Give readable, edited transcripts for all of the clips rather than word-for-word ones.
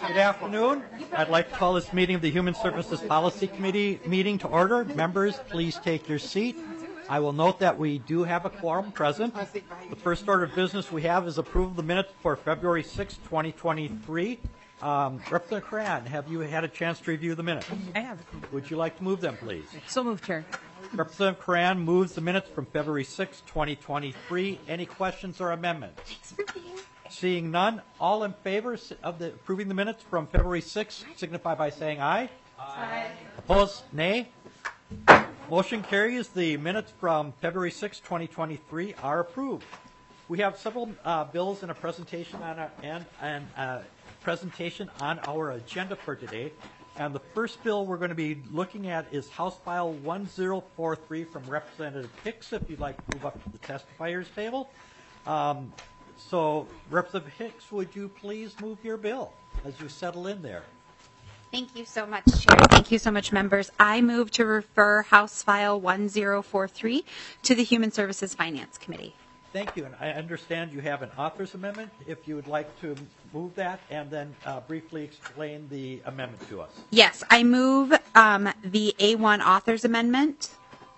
Good afternoon. I'd like to call this meeting of the Human Services Policy Committee meeting to order. Members, please take your seat. I will note that we do have a quorum present. The first order of business we have is approval of the minutes for February 6, 2023. Representative Cran, have you had a chance to review the minutes? I have. Would you like to move them, please? So moved, Chair. Representative Cran moves the minutes from February 6, 2023. Any questions or amendments? Seeing none, all in favor of approving the minutes from February 6 signify by saying aye. Aye. Opposed, nay. Motion carries. The minutes from February 6, 2023 are approved. We have several bills and a presentation on presentation on our agenda for today. And the first bill we're going to be looking at is House File 1043 from Representative Hicks, if you'd like to move up to the testifiers table. So, Representative Hicks, would you please move your bill as you settle in there? Thank you so much, Chair. Thank you so much, members. I move to refer House File 1043 to the Human Services Finance Committee. Thank you. And I understand you have an author's amendment. If you would like to move that and then briefly explain the amendment to us. Yes, I move the A1 author's amendment.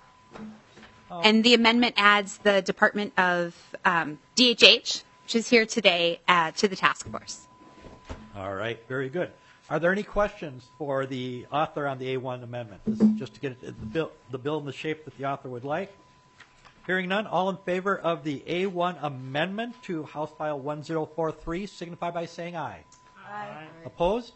And the amendment adds the Department of DHH, which is here today, to the task force. All right. Very good. Are there any questions for the author on the A1 amendment? This is just to get the bill in the shape that the author would like. Hearing none, all in favor of the A1 amendment to House File 1043 signify by saying aye. Aye. Opposed?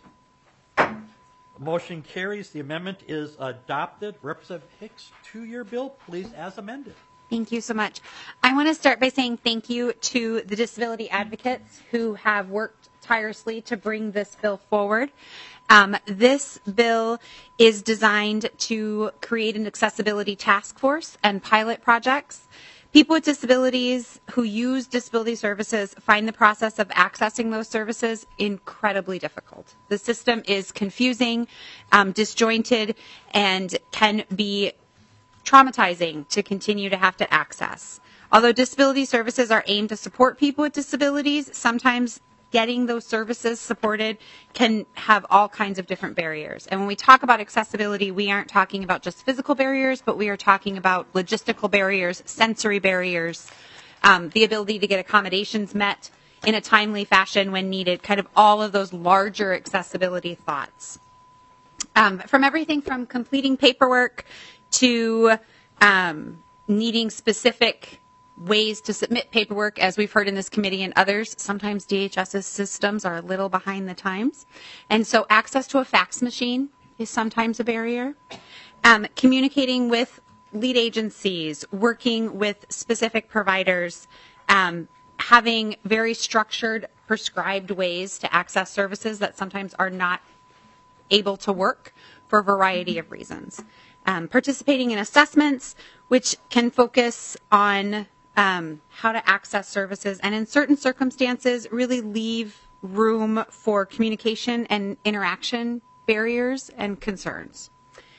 Motion carries. The amendment is adopted. Representative Hicks, to your bill, please, as amended. Thank you so much. I want to start by saying thank you to the disability advocates who have worked tirelessly to bring this bill forward. This bill is designed to create an accessibility task force and pilot projects. People with disabilities who use disability services find the process of accessing those services incredibly difficult. The system is confusing, disjointed, and can be traumatizing to continue to have to access. Although disability services are aimed to support people with disabilities, sometimes getting those services supported can have all kinds of different barriers. And when we talk about accessibility, we aren't talking about just physical barriers, but we are talking about logistical barriers, sensory barriers, the ability to get accommodations met in a timely fashion when needed, kind of all of those larger accessibility thoughts. From everything from completing paperwork to needing specific ways to submit paperwork, as we've heard in this committee and others. Sometimes DHS's systems are a little behind the times. And so access to a fax machine is sometimes a barrier. Communicating with lead agencies, working with specific providers, having very structured, prescribed ways to access services that sometimes are not able to work for a variety of reasons. Participating in assessments, which can focus on how to access services, and in certain circumstances really leave room for communication and interaction barriers and concerns.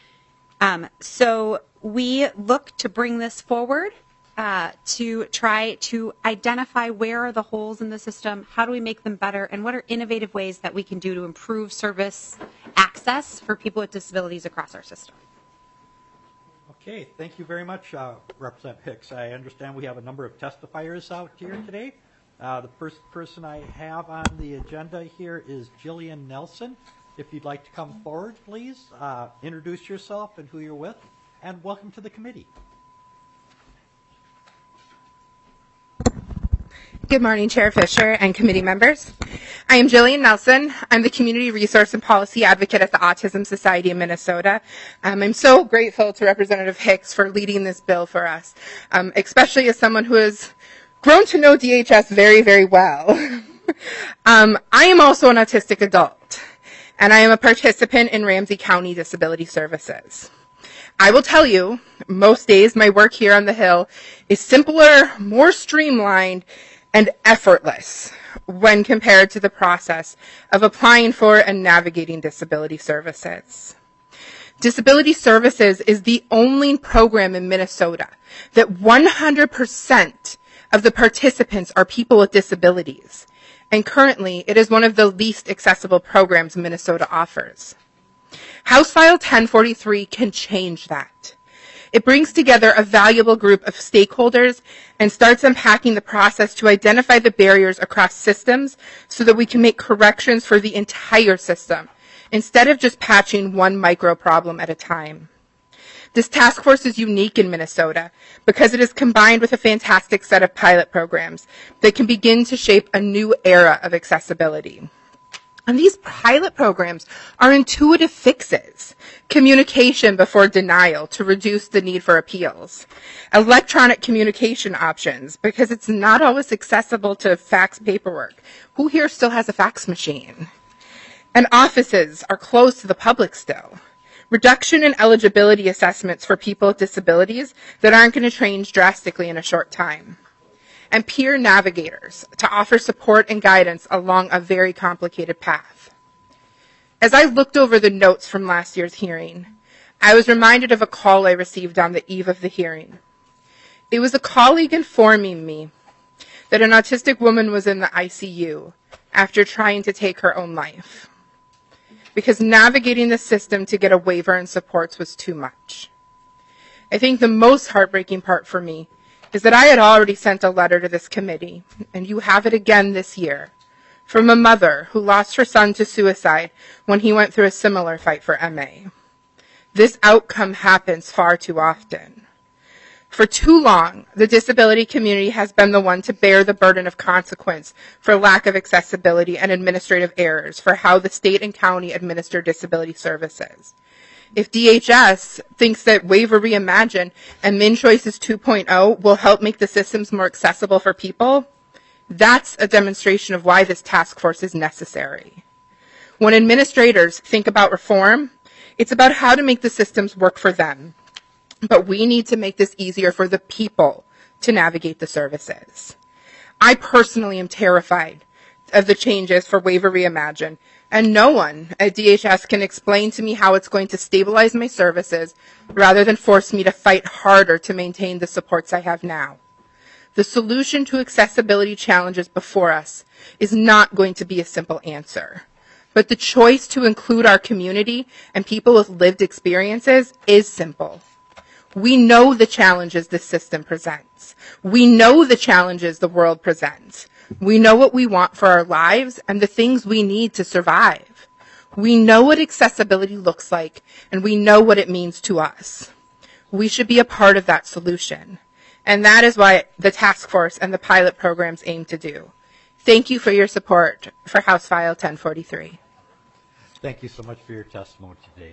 So we look to bring this forward to try to identify where are the holes in the system, how do we make them better, and what are innovative ways that we can do to improve service access for people with disabilities across our system. Okay, thank you very much, Representative Hicks. I understand we have a number of testifiers out here today. The first person I have on the agenda here is Jillian Nelson. If you'd like to come forward, please, introduce yourself and who you're with, and welcome to the committee. Good morning, Chair Fisher and committee members. I am Jillian Nelson. I'm the Community Resource and Policy Advocate at the Autism Society of Minnesota. I'm so grateful to Representative Hicks for leading this bill for us, especially as someone who has grown to know DHS very, very well. I am also an autistic adult, and I am a participant in Ramsey County Disability Services. I will tell you, most days my work here on the Hill is simpler, more streamlined, and effortless when compared to the process of applying for and navigating disability services. Disability Services is the only program in Minnesota that 100% of the participants are people with disabilities. and currently it is one of the least accessible programs Minnesota offers. House File 1043 can change that. It brings together a valuable group of stakeholders and starts unpacking the process to identify the barriers across systems so that we can make corrections for the entire system, instead of just patching one micro problem at a time. This task force is unique in Minnesota because it is combined with a fantastic set of pilot programs that can begin to shape a new era of accessibility. And these pilot programs are intuitive fixes. Communication before denial to reduce the need for appeals. Electronic communication options because it's not always accessible to fax paperwork. Who here still has a fax machine? And offices are closed to the public still. Reduction in eligibility assessments for people with disabilities that aren't going to change drastically in a short time. And peer navigators to offer support and guidance along a very complicated path. As I looked over the notes from last year's hearing, I was reminded of a call I received on the eve of the hearing. It was a colleague informing me that an autistic woman was in the ICU after trying to take her own life because navigating the system to get a waiver and supports was too much. I think the most heartbreaking part for me is that I had already sent a letter to this committee, and you have it again this year, from a mother who lost her son to suicide when he went through a similar fight for MA. This outcome happens far too often. For too long, the disability community has been the one to bear the burden of consequence for lack of accessibility and administrative errors for how the state and county administer disability services. If DHS thinks that Waiver Reimagine and MnChoices 2.0 will help make the systems more accessible for people, that's a demonstration of why this task force is necessary. When administrators think about reform, it's about how to make the systems work for them. But we need to make this easier for the people to navigate the services. I personally am terrified of the changes for Waiver Reimagine, and no one at DHS can explain to me how it's going to stabilize my services rather than force me to fight harder to maintain the supports I have now. The solution to accessibility challenges before us is not going to be a simple answer, but the choice to include our community and people with lived experiences is simple. We know the challenges this system presents. We know the challenges the world presents. We know what we want for our lives and the things we need to survive. We know what accessibility looks like, and we know what it means to us. We should be a part of that solution. And that is what the task force and the pilot programs aim to do. Thank you for your support for House File 1043. Thank you so much for your testimony today.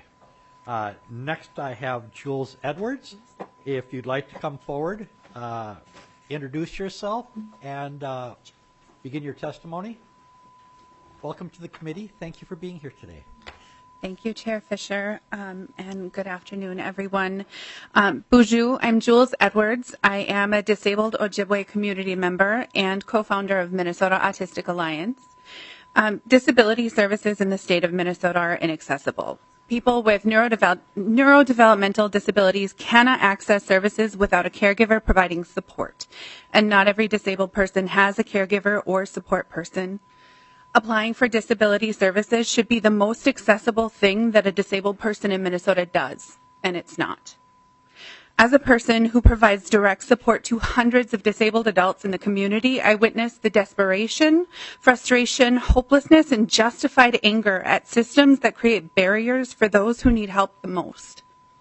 Next, I have Jules Edwards. If you'd like to come forward, introduce yourself and begin your testimony. Welcome to the committee. Thank you for being here today. Thank you, Chair Fisher, and good afternoon, everyone. Bonjour, I'm Jules Edwards. I am a disabled Ojibwe community member and co-founder of Minnesota Autistic Alliance. Disability services in the state of Minnesota are inaccessible. People with neurodevelopmental disabilities cannot access services without a caregiver providing support, and not every disabled person has a caregiver or support person. Applying for disability services should be the most accessible thing that a disabled person in Minnesota does, and it's not. As a person who provides direct support to hundreds of disabled adults in the community, I witnessed the desperation, frustration, hopelessness, and justified anger at systems that create barriers for those who need help the most.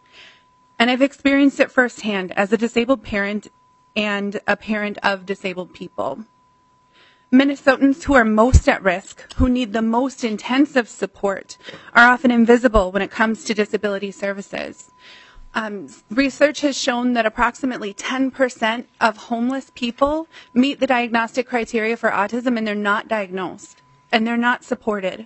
And I've experienced it firsthand as a disabled parent and a parent of disabled people. Minnesotans who are most at risk, who need the most intensive support, are often invisible when it comes to disability services. Research has shown that approximately 10% of homeless people meet the diagnostic criteria for autism, and they're not diagnosed, and they're not supported.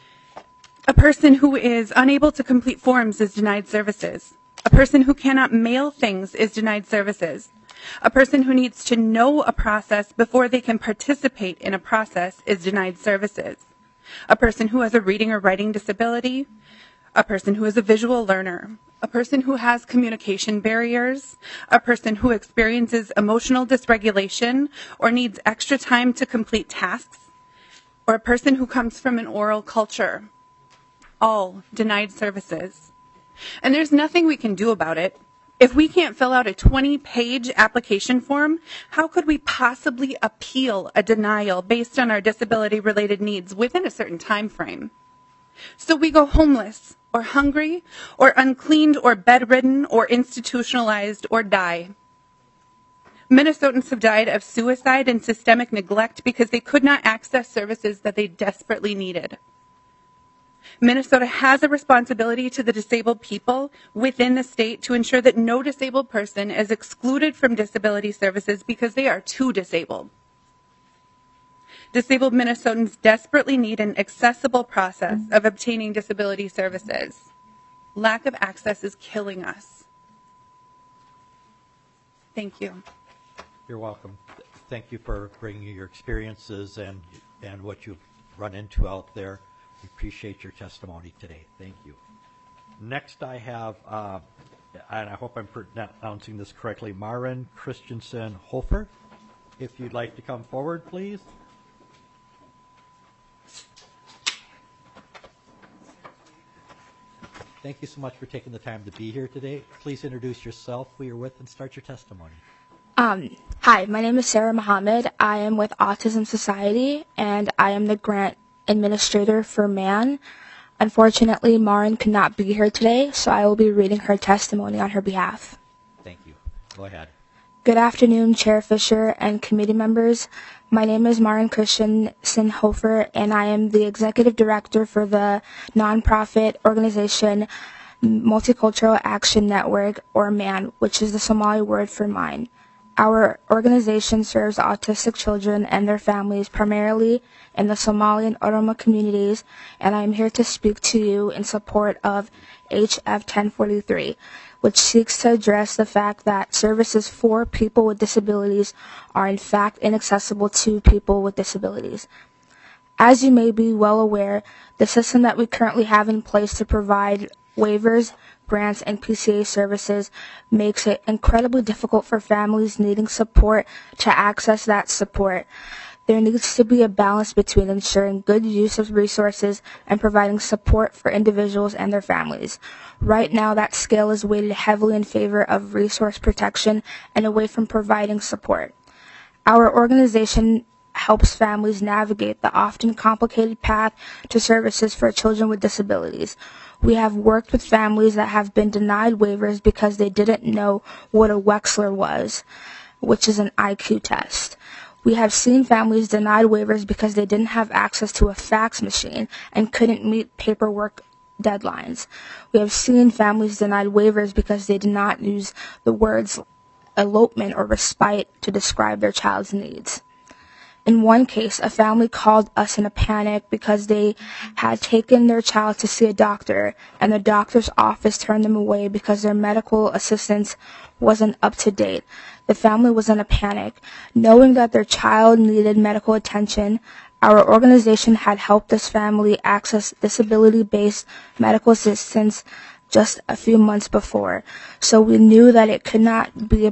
A person who is unable to complete forms is denied services. A person who cannot mail things is denied services. A person who needs to know a process before they can participate in a process is denied services. A person who has a reading or writing disability, a person who is a visual learner, a person who has communication barriers, a person who experiences emotional dysregulation or needs extra time to complete tasks, or a person who comes from an oral culture, all denied services. And there's nothing we can do about it. If we can't fill out a 20-page application form, how could we possibly appeal a denial based on our disability-related needs within a certain time frame? So we go homeless, or hungry, or uncleaned, or bedridden, or institutionalized, or die. Minnesotans have died of suicide and systemic neglect because they could not access services that they desperately needed. Minnesota has a responsibility to the disabled people within the state to ensure that no disabled person is excluded from disability services because they are too disabled. Disabled Minnesotans desperately need an accessible process of obtaining disability services. Lack of access is killing us. Thank you. You're welcome. Thank you for bringing your experiences and what you've run into out there. We appreciate your testimony today. Thank you. Next I have, and I hope I'm pronouncing this correctly, Maren Christensen Hofer. If you'd like to come forward, please. Thank you so much for taking the time to be here today. Please introduce yourself, who you're with, and start your testimony. Hi, my name is Sarah Mohammed. I am with Autism Society, and I am the grant administrator for MAN. Unfortunately, Maren could not be here today, so I will be reading her testimony on her behalf. Thank you. Go ahead. Good afternoon, Chair Fisher and committee members. My name is Maren Christensen Hofer, and I am the executive director for the nonprofit organization Multicultural Action Network, or MAN, which is the Somali word for mine. Our organization serves autistic children and their families primarily in the Somali and Oromo communities, and I am here to speak to you in support of HF 1043, which seeks to address the fact that services for people with disabilities are in fact inaccessible to people with disabilities. As you may be well aware, the system that we currently have in place to provide waivers, grants, and PCA services makes it incredibly difficult for families needing support to access that support. There needs to be a balance between ensuring good use of resources and providing support for individuals and their families. Right now, that scale is weighted heavily in favor of resource protection and away from providing support. Our organization helps families navigate the often complicated path to services for children with disabilities. We have worked with families that have been denied waivers because they didn't know what a Wechsler was, which is an IQ test. We have seen families denied waivers because they didn't have access to a fax machine and couldn't meet paperwork deadlines. We have seen families denied waivers because they did not use the words elopement or respite to describe their child's needs. In one case, a family called us in a panic because they had taken their child to see a doctor, and the doctor's office turned them away because their medical assistance wasn't up to date. The family was in a panic. Knowing that their child needed medical attention, our organization had helped this family access disability-based medical assistance just a few months before. So we knew that it could not be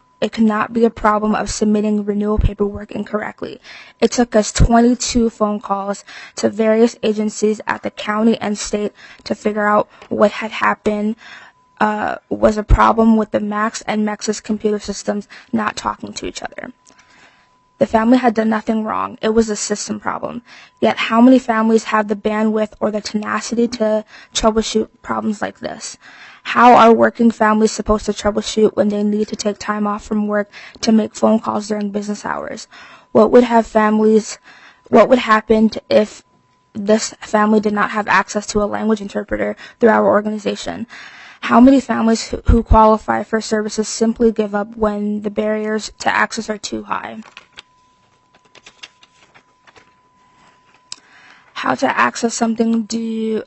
a problem of submitting renewal paperwork incorrectly. It took us 22 phone calls to various agencies at the county and state to figure out what had happened was a problem with the Max and Mexis computer systems not talking to each other. The family had done nothing wrong. It was a system problem. Yet how many families have the bandwidth or the tenacity to troubleshoot problems like this? How are working families supposed to troubleshoot when they need to take time off from work to make phone calls during business hours? What would happen if this family did not have access to a language interpreter through our organization? How many families who qualify for services simply give up when the barriers to access are too high? How to access something? Do you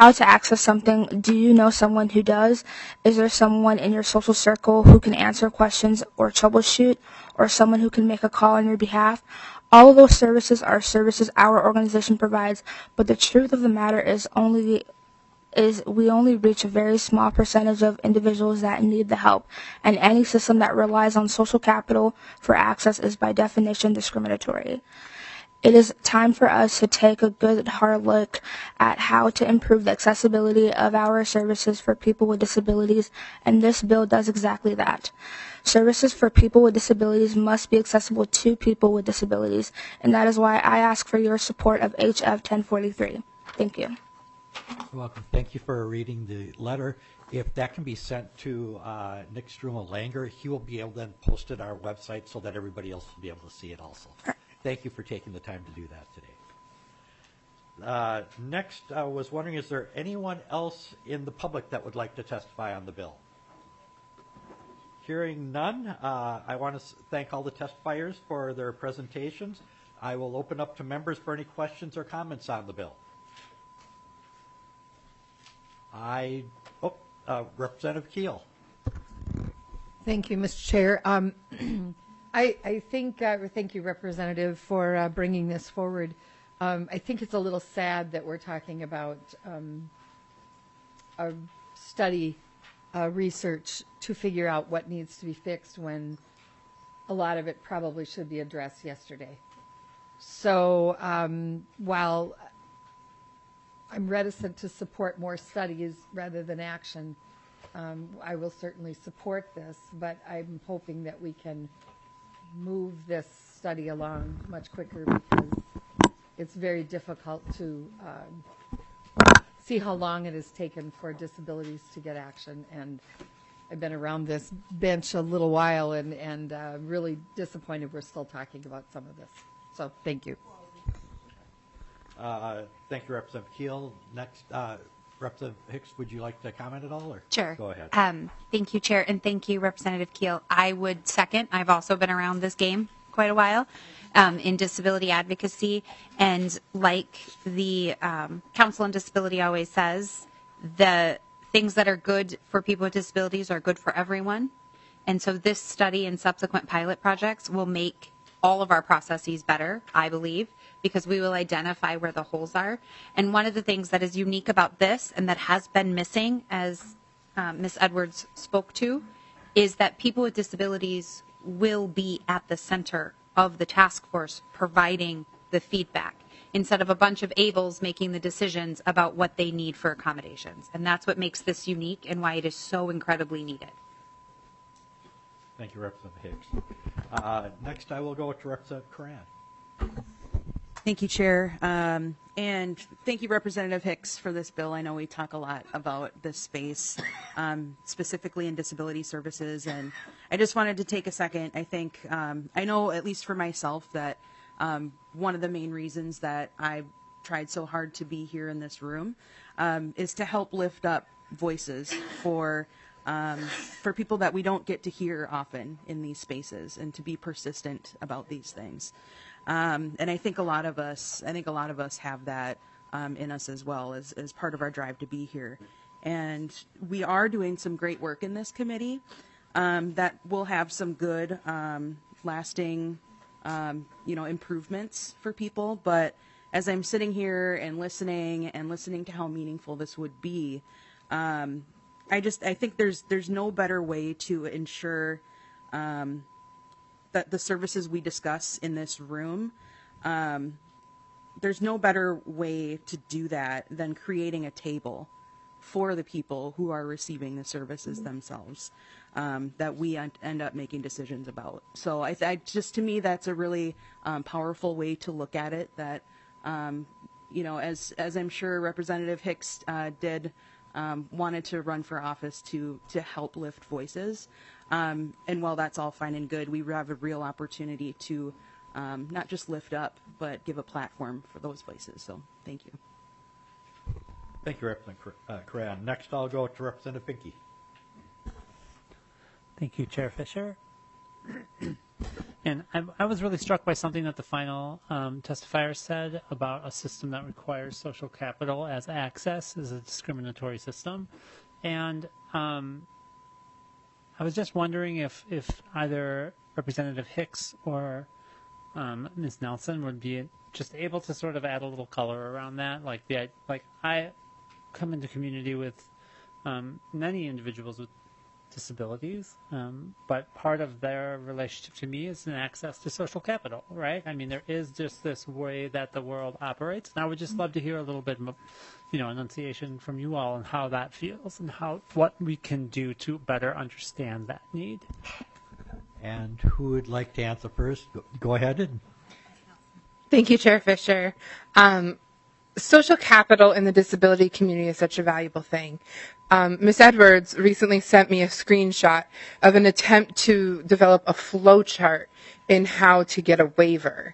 know someone who does? Is there someone in your social circle who can answer questions or troubleshoot, or someone who can make a call on your behalf? All of those services are services our organization provides, but the truth of the matter is we only reach a very small percentage of individuals that need the help, and any system that relies on social capital for access is by definition discriminatory. It is time for us to take a good hard look at how to improve the accessibility of our services for people with disabilities, and this bill does exactly that. Services for people with disabilities must be accessible to people with disabilities, and that is why I ask for your support of HF 1043. Thank you. You're welcome. Thank you for reading the letter. If that can be sent to Nick Strumo-Langer, he will be able to then post it on our website so that everybody else will be able to see it also. Thank you for taking the time to do that today. Next, I was wondering, is there anyone else in the public that would like to testify on the bill? Hearing none, I want to thank all the testifiers for their presentations. I will open up to members for any questions or comments on the bill. Representative Keel. Thank you, Mr. Chair. I think, thank you, Representative, for bringing this forward. I think it's a little sad that we're talking about a study, research to figure out what needs to be fixed when a lot of it probably should be addressed yesterday. So while I'm reticent to support more studies rather than action, I will certainly support this, but I'm hoping that we can move this study along much quicker because it's very difficult to see how long it has taken for disabilities to get action. And I've been around this bench a little while and really disappointed we're still talking about some of this. So thank you. Thank you, Representative Keel. Next, Representative Hicks, would you like to comment at all? Or? Sure. Go ahead. Thank you, Chair, and thank you, Representative Keel. I would second. I've also been around this game quite a while in disability advocacy, and like the Council on Disability always says, the things that are good for people with disabilities are good for everyone. And so this study and subsequent pilot projects will make all of our processes better, I believe, because we will identify where the holes are. And one of the things that is unique about this and that has been missing, as Ms. Edwards spoke to, is that people with disabilities will be at the center of the task force providing the feedback instead of a bunch of ables making the decisions about what they need for accommodations. And that's what makes this unique and why it is so incredibly needed. Thank you, Representative Hicks. Next, I will go to Representative Coran. Thank you, Chair. And thank you, Representative Hicks, for this bill. I know we talk a lot about this space, specifically in disability services. And I just wanted to take a second. I think, I know, at least for myself, that one of the main reasons that I tried so hard to be here in this room is to help lift up voices for people that we don't get to hear often in these spaces, and to be persistent about these things. And I think a lot of us have that in us as well as part of our drive to be here. And we are doing some great work in this committee that will have some good, lasting, improvements for people. But as I'm sitting here and listening to how meaningful this would be, I think there's no better way to ensure that the services we discuss in this room, there's no better way to do that than creating a table for the people who are receiving the services themselves that we end up making decisions about. So I just, to me, that's a really powerful way to look at it. That as I'm sure Representative Hicks did. Wanted to run for office to help lift voices. And while that's all fine and good, we have a real opportunity to not just lift up, but give a platform for those voices. So thank you. Thank you, Representative Coran. Next, I'll go to Representative Finke. Thank you, Chair Fisher. And I was really struck by something that the final testifier said about a system that requires social capital as access is a discriminatory system. And I was just wondering if either Representative Hicks or Ms. Nelson would be just able to sort of add a little color around that. Like I come into community with many individuals with disabilities, but part of their relationship to me is an access to social capital, right? I mean, there is just this way that the world operates, and I would just love to hear a little bit, enunciation from you all on how that feels and what we can do to better understand that need. And who would like to answer first? Go ahead. Thank you, Chair Fisher. Social capital in the disability community is such a valuable thing. Ms. Edwards recently sent me a screenshot of an attempt to develop a flow chart in how to get a waiver.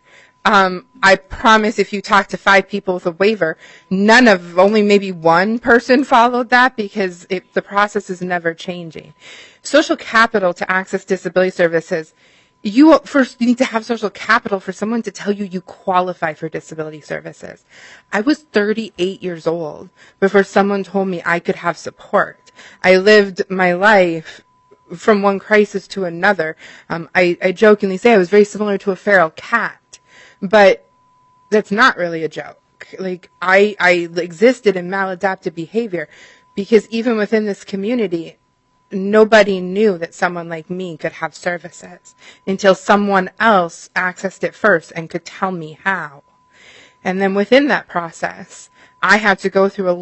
I promise if you talk to 5 people with a waiver, only maybe one person followed that because the process is never changing. Social capital to access disability services, you first need to have social capital for someone to tell you qualify for disability services. I was 38 years old before someone told me I could have support. I lived my life from one crisis to another. I jokingly say I was very similar to a feral cat, but that's not really a joke. Like I existed in maladaptive behavior because even within this community, nobody knew that someone like me could have services until someone else accessed it first and could tell me how. And then within that process, I had to go through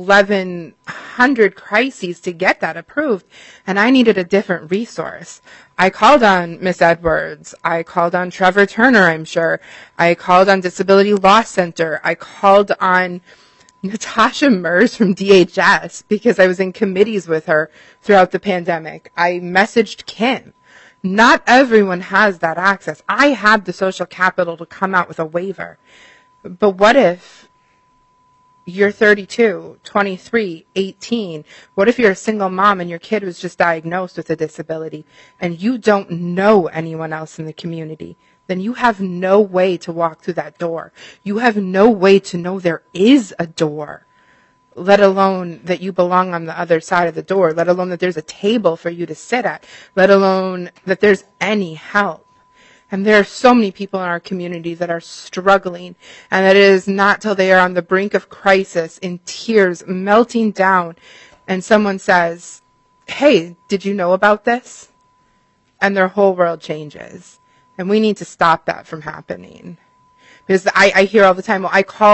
1,100 crises to get that approved, and I needed a different resource. I called on Ms. Edwards. I called on Trevor Turner, I'm sure. I called on Disability Law Center. I called on Natasha Mers from DHS because I was in committees with her throughout the pandemic. I messaged Kim. Not everyone has that access. I had the social capital to come out with a waiver. But what if you're 32, 23, 18? What if you're a single mom and your kid was just diagnosed with a disability and you don't know anyone else in the community? Then you have no way to walk through that door. You have no way to know there is a door, let alone that you belong on the other side of the door, let alone that there's a table for you to sit at, let alone that there's any help. And there are so many people in our community that are struggling, and that it is not till they are on the brink of crisis, in tears, melting down, and someone says, "Hey, did you know about this?" And their whole world changes. And we need to stop that from happening. Because I hear all the time, well,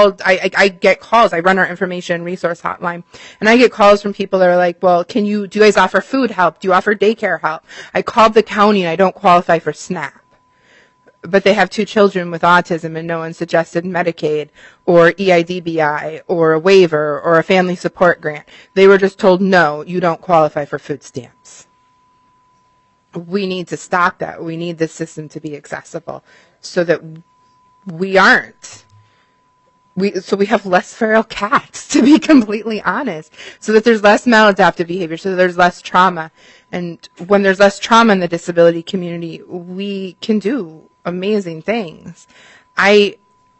I get calls, I run our information resource hotline, and I get calls from people that are like, well, do you guys offer food help? Do you offer daycare help? I called the county and I don't qualify for SNAP. But they have 2 children with autism and no one suggested Medicaid or EIDBI or a waiver or a family support grant. They were just told, no, you don't qualify for food stamps. We need to stop that. We need this system to be accessible so that we aren't. So we have less feral cats, to be completely honest, so that there's less maladaptive behavior, so that there's less trauma. And when there's less trauma in the disability community, we can do amazing things. I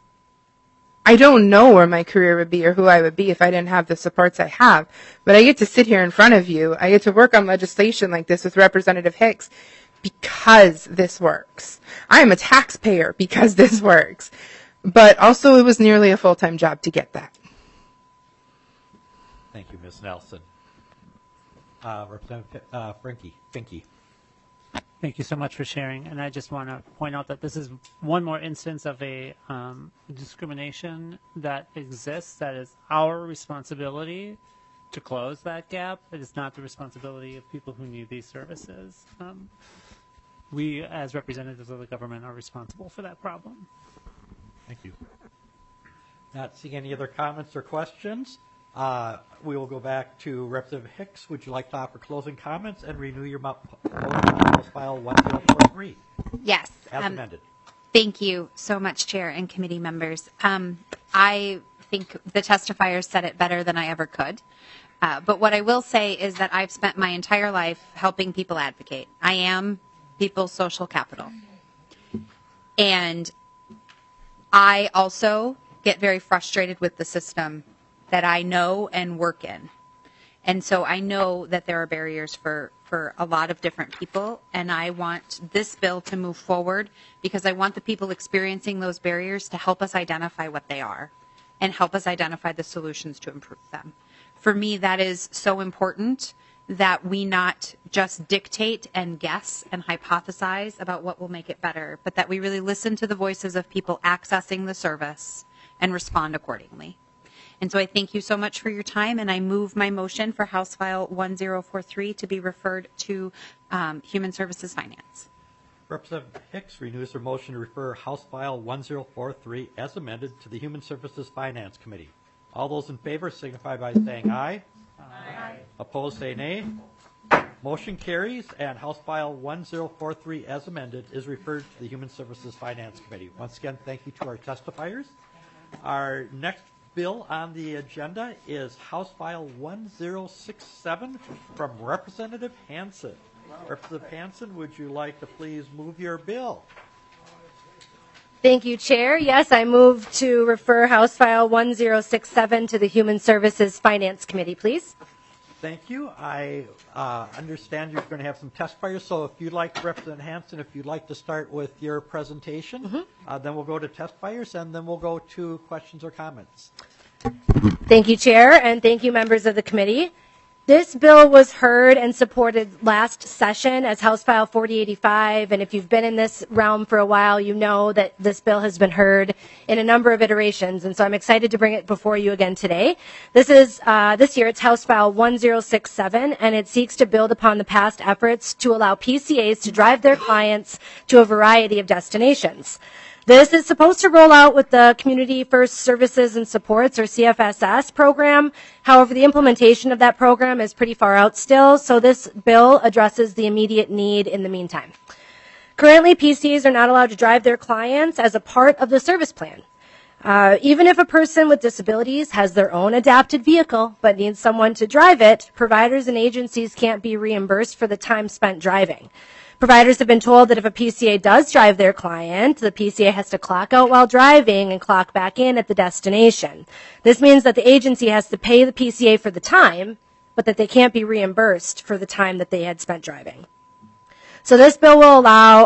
don't know where my career would be or who I would be if I didn't have the supports I have, but I get to sit here in front of you. I get to work on legislation like this with Representative Hicks because this works. I am a taxpayer because this works, but also it was nearly a full-time job to get that. Thank you, Ms. Nelson. Representative Finke. Thank you so much for sharing. And I just want to point out that this is one more instance of a discrimination that exists that is our responsibility to close that gap. It is not the responsibility of people who need these services. We, as representatives of the government, are responsible for that problem. Thank you. Not seeing any other comments or questions. We will go back to Representative Hicks. Would you like to offer closing comments and renew your motion on House File 1043? Yes. As amended. Thank you so much, Chair and committee members. I think the testifiers said it better than I ever could. But what I will say is that I've spent my entire life helping people advocate. I am people's social capital. And I also get very frustrated with the system that I know and work in. And so I know that there are barriers for a lot of different people, and I want this bill to move forward because I want the people experiencing those barriers to help us identify what they are and help us identify the solutions to improve them. For me, that is so important that we not just dictate and guess and hypothesize about what will make it better, but that we really listen to the voices of people accessing the service and respond accordingly. And so I thank you so much for your time, and I move my motion for House File 1043 to be referred to Human Services Finance. Representative Hicks renews her motion to refer House File 1043 as amended to the Human Services Finance Committee. All those in favor signify by saying aye. Aye. Opposed, say nay. Motion carries, and House File 1043 as amended is referred to the Human Services Finance Committee. Once again, thank you to our testifiers. Our next bill on the agenda is House File 1067 from Representative Hansen. Representative Hansen, would you like to please move your bill? Thank you, Chair. Yes, I move to refer House File 1067 to the Human Services Finance Committee, please. Thank you. I understand you're going to have some testifiers, so if you'd like, Representative Hansen, if you'd like to start with your presentation, then we'll go to testifiers, and then we'll go to questions or comments. Thank you, Chair, and thank you, members of the committee. This bill was heard and supported last session as House File 4085, and if you've been in this realm for a while, you know that this bill has been heard in a number of iterations, and so I'm excited to bring it before you again today. This year it's House File 1067, and it seeks to build upon the past efforts to allow PCAs to drive their clients to a variety of destinations. This is supposed to roll out with the Community First Services and Supports, or CFSS program. However, the implementation of that program is pretty far out still, so this bill addresses the immediate need in the meantime. Currently, PCAs are not allowed to drive their clients as a part of the service plan. Even if a person with disabilities has their own adapted vehicle but needs someone to drive it, providers and agencies can't be reimbursed for the time spent driving. Providers have been told that if a PCA does drive their client, the PCA has to clock out while driving and clock back in at the destination. This means that the agency has to pay the PCA for the time, but that they can't be reimbursed for the time that they had spent driving. So this bill will allow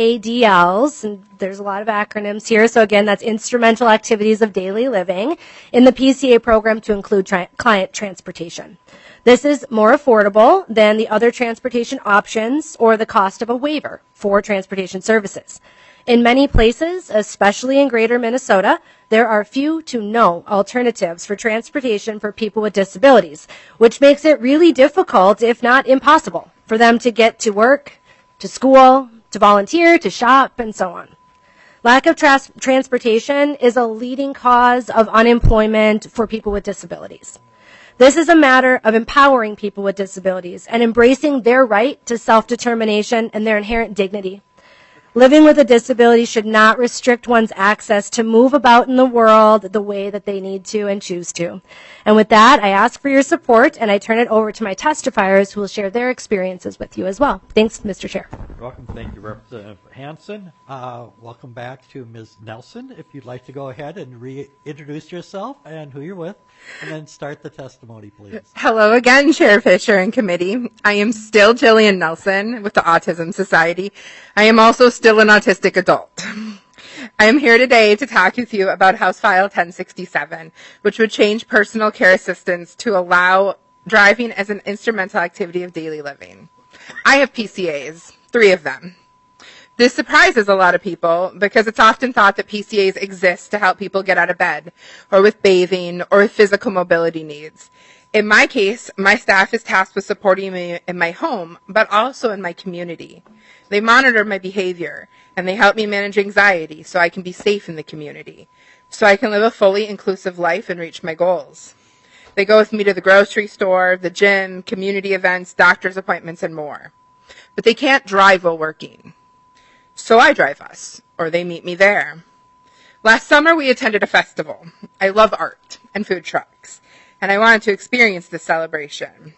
IADLs, and there's a lot of acronyms here, so again, that's Instrumental Activities of Daily Living, in the PCA program to include client transportation. This is more affordable than the other transportation options or the cost of a waiver for transportation services. In many places, especially in greater Minnesota, there are few to no alternatives for transportation for people with disabilities, which makes it really difficult, if not impossible, for them to get to work, to school, to volunteer, to shop, and so on. Lack of transportation is a leading cause of unemployment for people with disabilities. This is a matter of empowering people with disabilities and embracing their right to self-determination and their inherent dignity. Living with a disability should not restrict one's access to move about in the world the way that they need to and choose to. And with that, I ask for your support, and I turn it over to my testifiers who will share their experiences with you as well. Thanks, Mr. Chair. You're welcome. Thank you, Representative Hansen. Welcome back to Ms. Nelson. If you'd like to go ahead and reintroduce yourself and who you're with, and then start the testimony, please. Hello again, Chair Fisher and committee. I am still Jillian Nelson with the Autism Society. I am also still an autistic adult. I am here today to talk with you about House File 1067, which would change personal care assistance to allow driving as an instrumental activity of daily living. I have PCAs, 3 of them. This surprises a lot of people because it's often thought that PCAs exist to help people get out of bed, or with bathing, or with physical mobility needs. In my case, my staff is tasked with supporting me in my home, but also in my community. They monitor my behavior, and they help me manage anxiety so I can be safe in the community, so I can live a fully inclusive life and reach my goals. They go with me to the grocery store, the gym, community events, doctor's appointments, and more. But they can't drive while working. So I drive us, or they meet me there. Last summer, we attended a festival. I love art and food trucks, and I wanted to experience this celebration.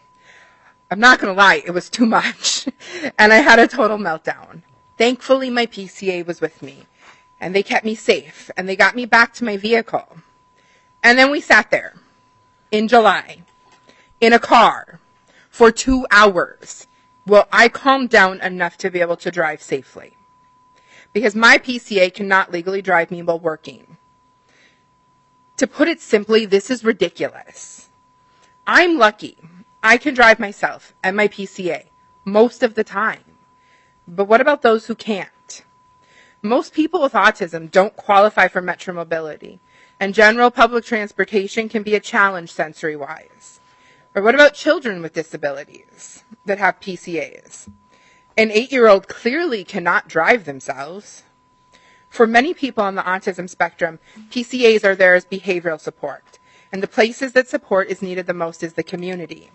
I'm not going to lie, it was too much, and I had a total meltdown. Thankfully, my PCA was with me, and they kept me safe, and they got me back to my vehicle. And then we sat there, in July, in a car, for 2 hours, while I calmed down enough to be able to drive safely. Because my PCA cannot legally drive me while working. To put it simply, this is ridiculous. I'm lucky. I can drive myself and my PCA most of the time. But what about those who can't? Most people with autism don't qualify for Metro Mobility, and general public transportation can be a challenge sensory-wise. Or what about children with disabilities that have PCAs? An 8-year-old clearly cannot drive themselves. For many people on the autism spectrum, PCAs are there as behavioral support, and the places that support is needed the most is the community.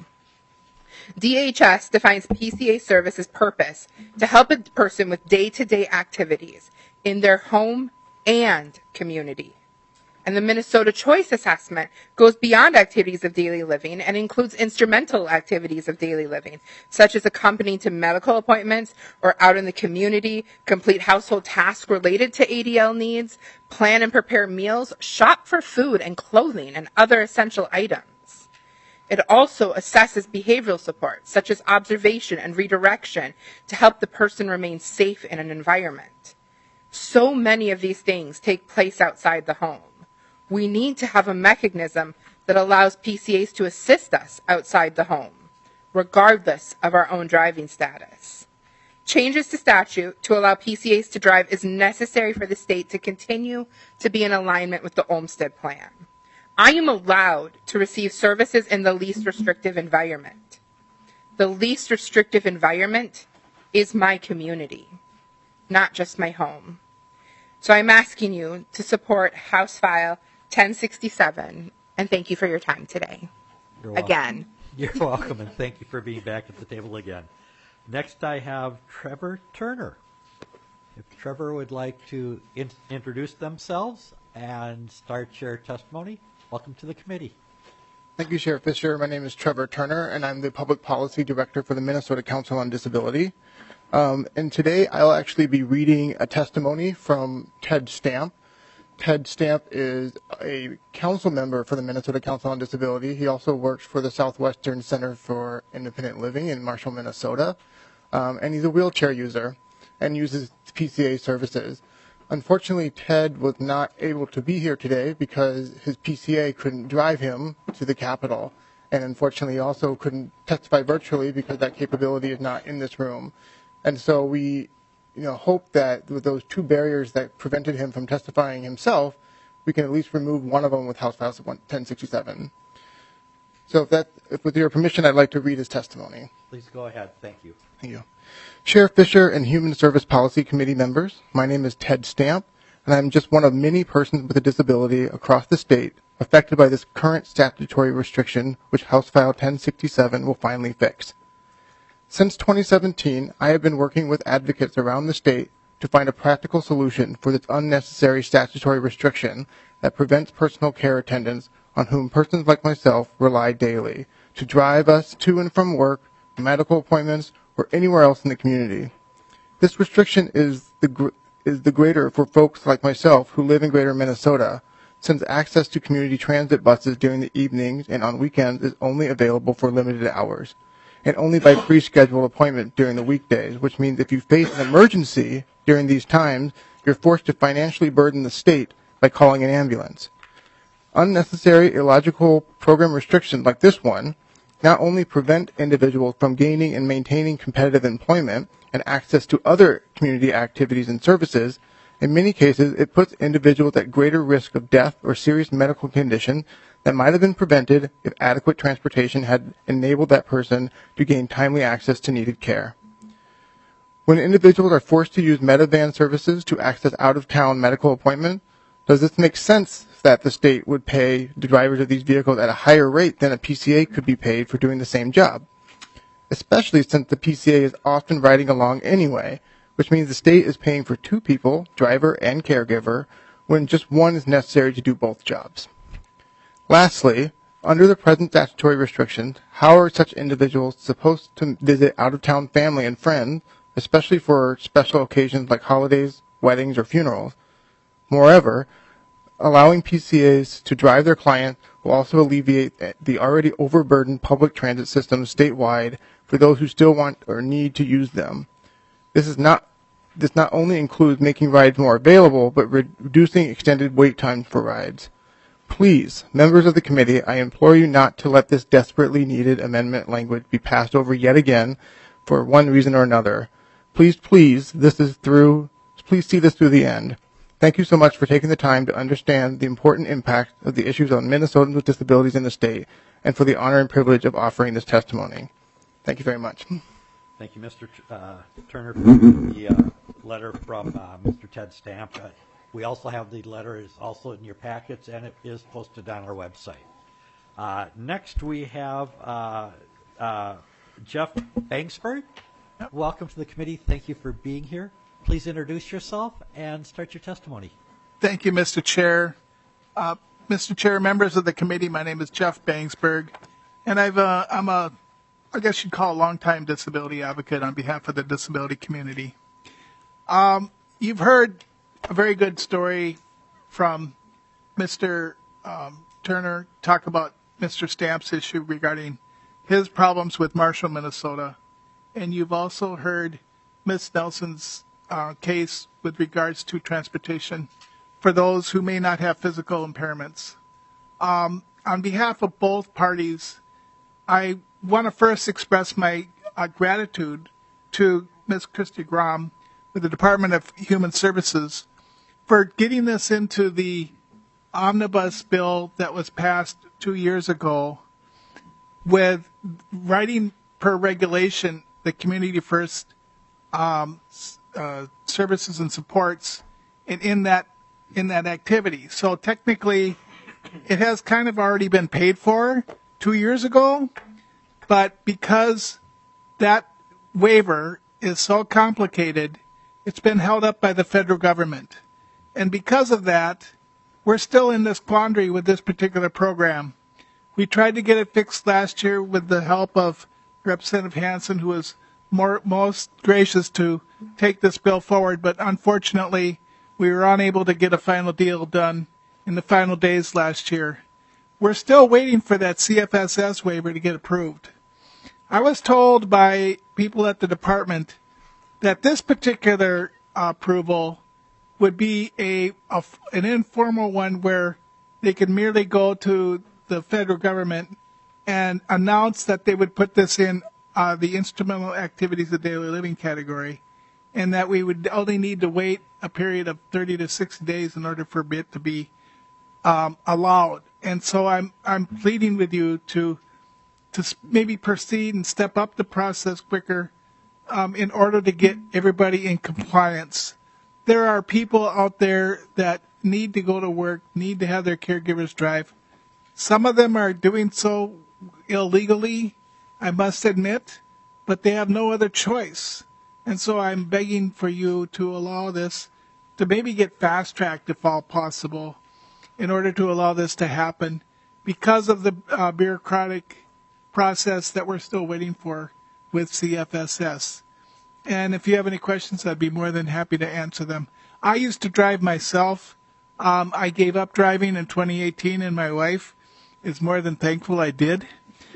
DHS defines PCA service's purpose to help a person with day-to-day activities in their home and community. And the Minnesota Choice Assessment goes beyond activities of daily living and includes instrumental activities of daily living, such as accompanying to medical appointments or out in the community, complete household tasks related to ADL needs, plan and prepare meals, shop for food and clothing and other essential items. It also assesses behavioral support, such as observation and redirection, to help the person remain safe in an environment. So many of these things take place outside the home. We need to have a mechanism that allows PCAs to assist us outside the home, regardless of our own driving status. Changes to statute to allow PCAs to drive is necessary for the state to continue to be in alignment with the Olmsted Plan. I am allowed to receive services in the least restrictive environment. The least restrictive environment is my community, not just my home. So I'm asking you to support House File 1067, and thank you for your time today. You're welcome. Again. You're welcome, and thank you for being back at the table again. Next, I have Trevor Turner. If Trevor would like to introduce themselves and start your testimony, welcome to the committee. Thank you, Sheriff Fisher. My name is Trevor Turner, and I'm the Public Policy Director for the Minnesota Council on Disability. And today I'll actually be reading a testimony from Ted Stamp. Ted Stamp is a council member for the Minnesota Council on Disability. He also works for the Southwestern Center for Independent Living in Marshall, Minnesota. And he's a wheelchair user and uses PCA services. Unfortunately, Ted was not able to be here today because his PCA couldn't drive him to the Capitol. And unfortunately, he also couldn't testify virtually because that capability is not in this room. And so we hope that with those two barriers that prevented him from testifying himself, we can at least remove one of them with House File 1067. So if with your permission, I'd like to read his testimony. Please go ahead. Thank you. Thank you. Sheriff Fisher and Human Service Policy Committee members, my name is Ted Stamp, and I'm just one of many persons with a disability across the state affected by this current statutory restriction, which House File 1067 will finally fix. Since 2017, I have been working with advocates around the state to find a practical solution for this unnecessary statutory restriction that prevents personal care attendants on whom persons like myself rely daily to drive us to and from work, medical appointments, or anywhere else in the community. This restriction is the greater for folks like myself who live in greater Minnesota, since access to community transit buses during the evenings and on weekends is only available for limited hours, and only by pre-scheduled appointment during the weekdays, which means if you face an emergency during these times, you're forced to financially burden the state by calling an ambulance. Unnecessary, illogical program restrictions like this one not only prevent individuals from gaining and maintaining competitive employment and access to other community activities and services, in many cases it puts individuals at greater risk of death or serious medical condition that might have been prevented if adequate transportation had enabled that person to gain timely access to needed care. When individuals are forced to use Medivan services to access out-of-town medical appointments, does this make sense that the state would pay the drivers of these vehicles at a higher rate than a PCA could be paid for doing the same job? Especially since the PCA is often riding along anyway, which means the state is paying for two people, driver and caregiver, when just one is necessary to do both jobs. Lastly, under the present statutory restrictions, how are such individuals supposed to visit out-of-town family and friends, especially for special occasions like holidays, weddings, or funerals? Moreover, allowing PCAs to drive their clients will also alleviate the already overburdened public transit system statewide for those who still want or need to use them. This not only includes making rides more available, but reducing extended wait times for rides. Please, members of the committee, I implore you not to let this desperately needed amendment language be passed over yet again for one reason or another. Please see this through the end. Thank you so much for taking the time to understand the important impact of the issues on Minnesotans with disabilities in the state and for the honor and privilege of offering this testimony. Thank you very much. Thank you, Mr. Turner, for the letter from Mr. Ted Stamp. We also have the letter is also in your packets, and it is posted on our website. Next, we have Jeff Bangsberg. Welcome to the committee. Thank you for being here. Please introduce yourself and start your testimony. Thank you, Mr. Chair. Mr. Chair, members of the committee, my name is Jeff Bangsberg, and I'm a, I guess you'd call a longtime disability advocate on behalf of the disability community. You've heard a very good story from Mr. Turner talk about Mr. Stamp's issue regarding his problems with Marshall, Minnesota. And you've also heard Ms. Nelson's case with regards to transportation for those who may not have physical impairments. On behalf of both parties, I want to first express my gratitude to Ms. Christy Grom with the Department of Human Services for getting this into the omnibus bill that was passed 2 years ago with writing per regulation the community first services and supports in that activity. So technically it has kind of already been paid for 2 years ago, but because that waiver is so complicated, it's been held up by the federal government. And because of that, we're still in this quandary with this particular program. We tried to get it fixed last year with the help of Representative Hansen, who was most gracious to take this bill forward, but unfortunately, we were unable to get a final deal done in the final days last year. We're still waiting for that CFSS waiver to get approved. I was told by people at the department that this particular approval would be an informal one where they could merely go to the federal government and announce that they would put this in the instrumental activities of daily living category, and that we would only need to wait a period of 30 to 60 days in order for it to be allowed. And so I'm pleading with you to maybe proceed and step up the process quicker in order to get everybody in compliance. There are people out there that need to go to work, need to have their caregivers drive. Some of them are doing so illegally, I must admit, but they have no other choice. And so I'm begging for you to allow this to maybe get fast-tracked if all possible in order to allow this to happen because of the bureaucratic process that we're still waiting for with CFSS. And if you have any questions, I'd be more than happy to answer them. I used to drive myself. I gave up driving in 2018, and my wife is more than thankful I did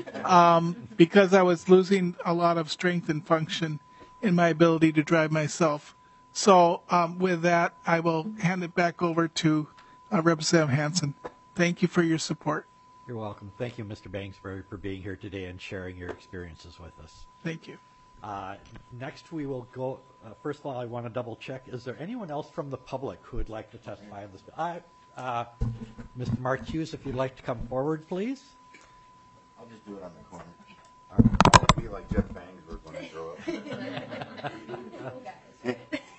because I was losing a lot of strength and function in my ability to drive myself. So with that, I will hand it back over to Representative Hansen. Thank you for your support. You're welcome. Thank you, Mr. Bangsberg, for being here today and sharing your experiences with us. Thank you. Next, we will go. First of all, I want to double check. Is there anyone else from the public who would like to testify on this? Mr. Mark Hughes, if you'd like to come forward, please. I'll just do it on the corner. I'll be like Jeff Bangsberg when I grow up.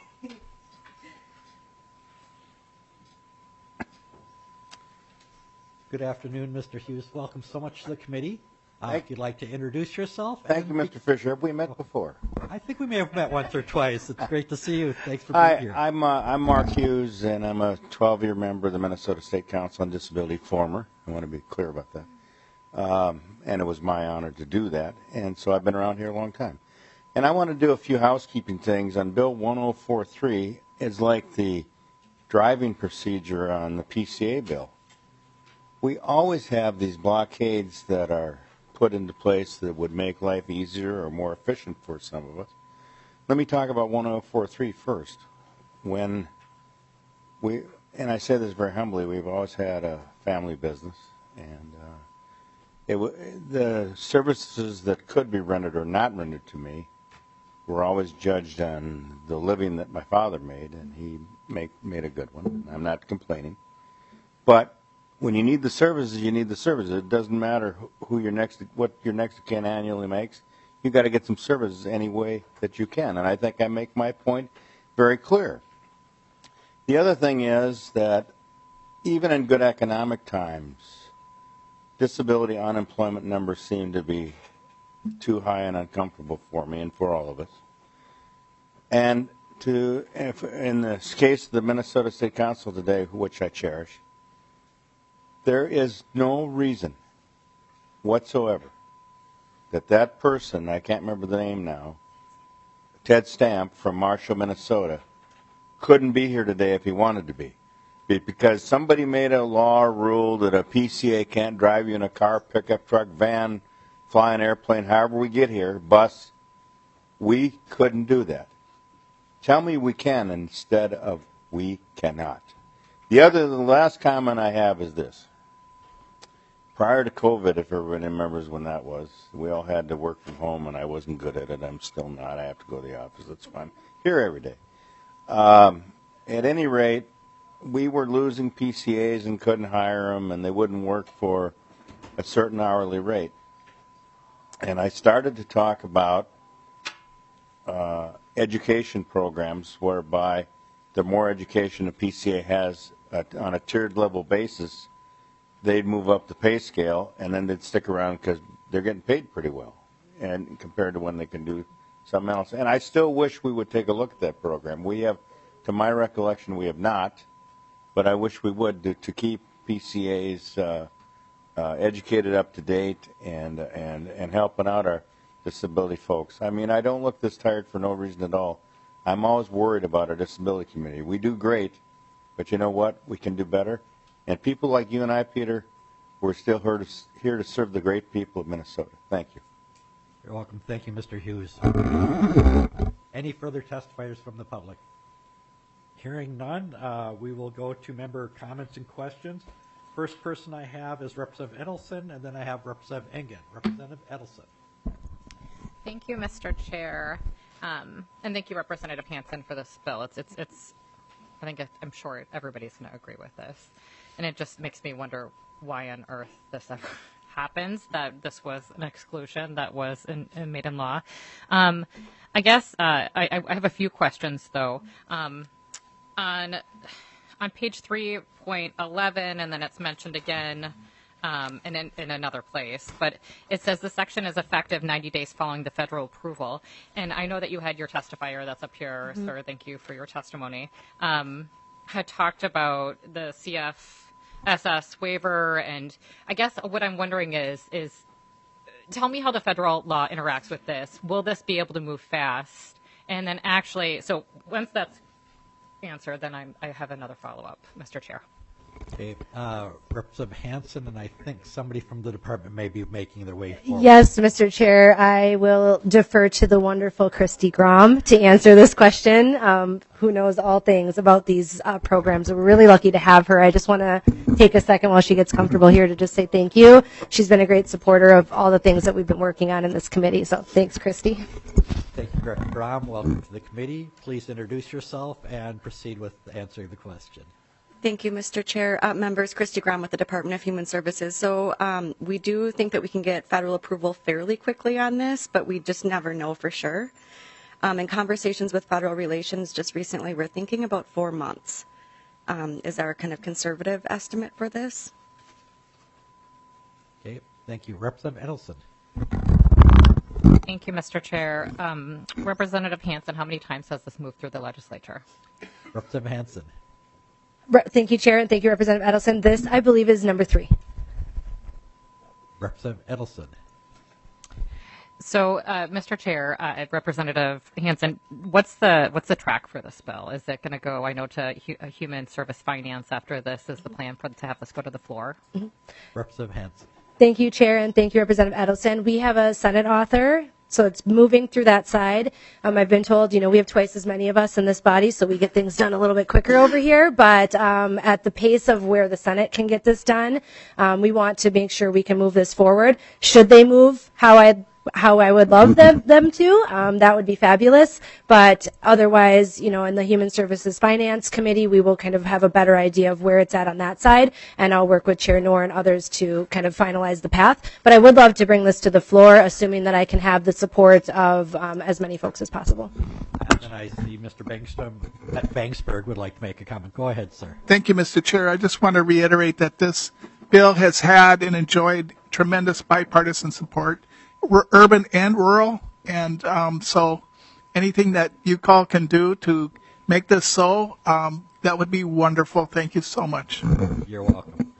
Good afternoon, Mr. Hughes. Welcome so much to the committee. If you'd like to introduce yourself. Thank you, Mr. Fisher. Have we met before? I think we may have met once or twice. It's great to see you. Thanks for being here. I'm Mark Hughes, and I'm a 12-year member of the Minnesota State Council on Disability, former. I want to be clear about that. And it was my honor to do that. And so I've been around here a long time. And I want to do a few housekeeping things on Bill 1043. It's like the driving procedure on the PCA bill. We always have these blockades that are put into place that would make life easier or more efficient for some of us. Let me talk about 1043 first. And I say this very humbly, we've always had a family business, and the services that could be rendered or not rendered to me were always judged on the living that my father made, and he made a good one. I'm not complaining. But when you need the services, you need the services. It doesn't matter what your next of kin annually makes. You got to get some services any way that you can, and I think I make my point very clear. The other thing is that even in good economic times, disability unemployment numbers seem to be too high and uncomfortable for me and for all of us. And in the case of the Minnesota State Council today, which I cherish, there is no reason whatsoever that person, I can't remember the name now, Ted Stamp from Marshall, Minnesota, couldn't be here today if he wanted to be. Because somebody made a law or rule that a PCA can't drive you in a car, pickup truck, van, fly an airplane, however we get here, bus. We couldn't do that. Tell me we can instead of we cannot. The last comment I have is this. Prior to COVID, if everybody remembers when that was, we all had to work from home, and I wasn't good at it. I'm still not. I have to go to the office. That's fine. Here every day. At any rate, we were losing PCAs and couldn't hire them, and they wouldn't work for a certain hourly rate. And I started to talk about education programs whereby the more education a PCA has on a tiered level basis, they'd move up the pay scale, and then they'd stick around because they're getting paid pretty well, and compared to when they can do something else. And I still wish we would take a look at that program. We have, to my recollection, we have not, but I wish we would to keep PCAs educated, up to date, and helping out our disability folks. I mean, I don't look this tired for no reason at all. I'm always worried about our disability community. We do great, but you know what? We can do better. And people like you and I, Peter, we're still here to serve the great people of Minnesota. Thank you. You're welcome. Thank you, Mr. Hughes. Any further testifiers from the public? Hearing none, we will go to member comments and questions. First person I have is Representative Edelson, and then I have Representative Engen. Representative Edelson. Thank you, Mr. Chair, and thank you, Representative Hansen, for this bill. I'm sure everybody's going to agree with this, and it just makes me wonder why on earth this ever happens, that this was an exclusion that was made in law. I guess I have a few questions, though. On page 3.11, and then it's mentioned again in another place, but it says the section is effective 90 days following the federal approval. And I know that you had your testifier that's up here, sir. Thank you for your testimony. Had talked about the CFSS waiver, and I guess what I'm wondering is tell me how the federal law interacts with this. Will this be able to move fast? And then actually, so once that's answered, then I have another follow-up, Mr. Chair. Okay, Representative Hansen, and I think somebody from the department may be making their way forward. Yes, Mr. Chair, I will defer to the wonderful Christy Grom to answer this question, who knows all things about these programs. We're really lucky to have her. I just want to take a second while she gets comfortable here to just say thank you. She's been a great supporter of all the things that we've been working on in this committee, so thanks, Christy. Thank you, Director Grom. Welcome to the committee. Please introduce yourself and proceed with answering the question. Thank you, Mr. Chair. Members, Christy Graham with the Department of Human Services. So we do think that we can get federal approval fairly quickly on this, but we just never know for sure. In conversations with federal relations just recently, we're thinking about 4 months is our kind of conservative estimate for this. Okay, thank you. Representative Edelson. Thank you, Mr. Chair. Representative Hansen, how many times has this moved through the legislature? Representative Hansen. Thank you, Chair, and thank you, Representative Edelson. This, I believe, is number 3. Representative Edelson. So, Mr. Chair, Representative Hansen, what's the track for this bill? Is it going to go, I know, to Human Service Finance after this? Is the plan to have this go to the floor? Representative Hansen. Thank you, Chair, and thank you, Representative Edelson. We have a Senate author So it's moving through that side. I've been told, we have twice as many of us in this body, so we get things done a little bit quicker over here. But at the pace of where the Senate can get this done, we want to make sure we can move this forward. Should they move how I would love them to, that would be fabulous. But otherwise, in the Human Services Finance Committee, we will kind of have a better idea of where it's at on that side. And I'll work with Chair Knorr and others to kind of finalize the path. But I would love to bring this to the floor, assuming that I can have the support of as many folks as possible. And I see Mr. Bangsberg would like to make a comment. Go ahead, sir. Thank you, Mr. Chair. I just want to reiterate that this bill has had and enjoyed tremendous bipartisan support, urban and rural, and so anything that you call can do to make this so, that would be wonderful. Thank you so much. You're welcome.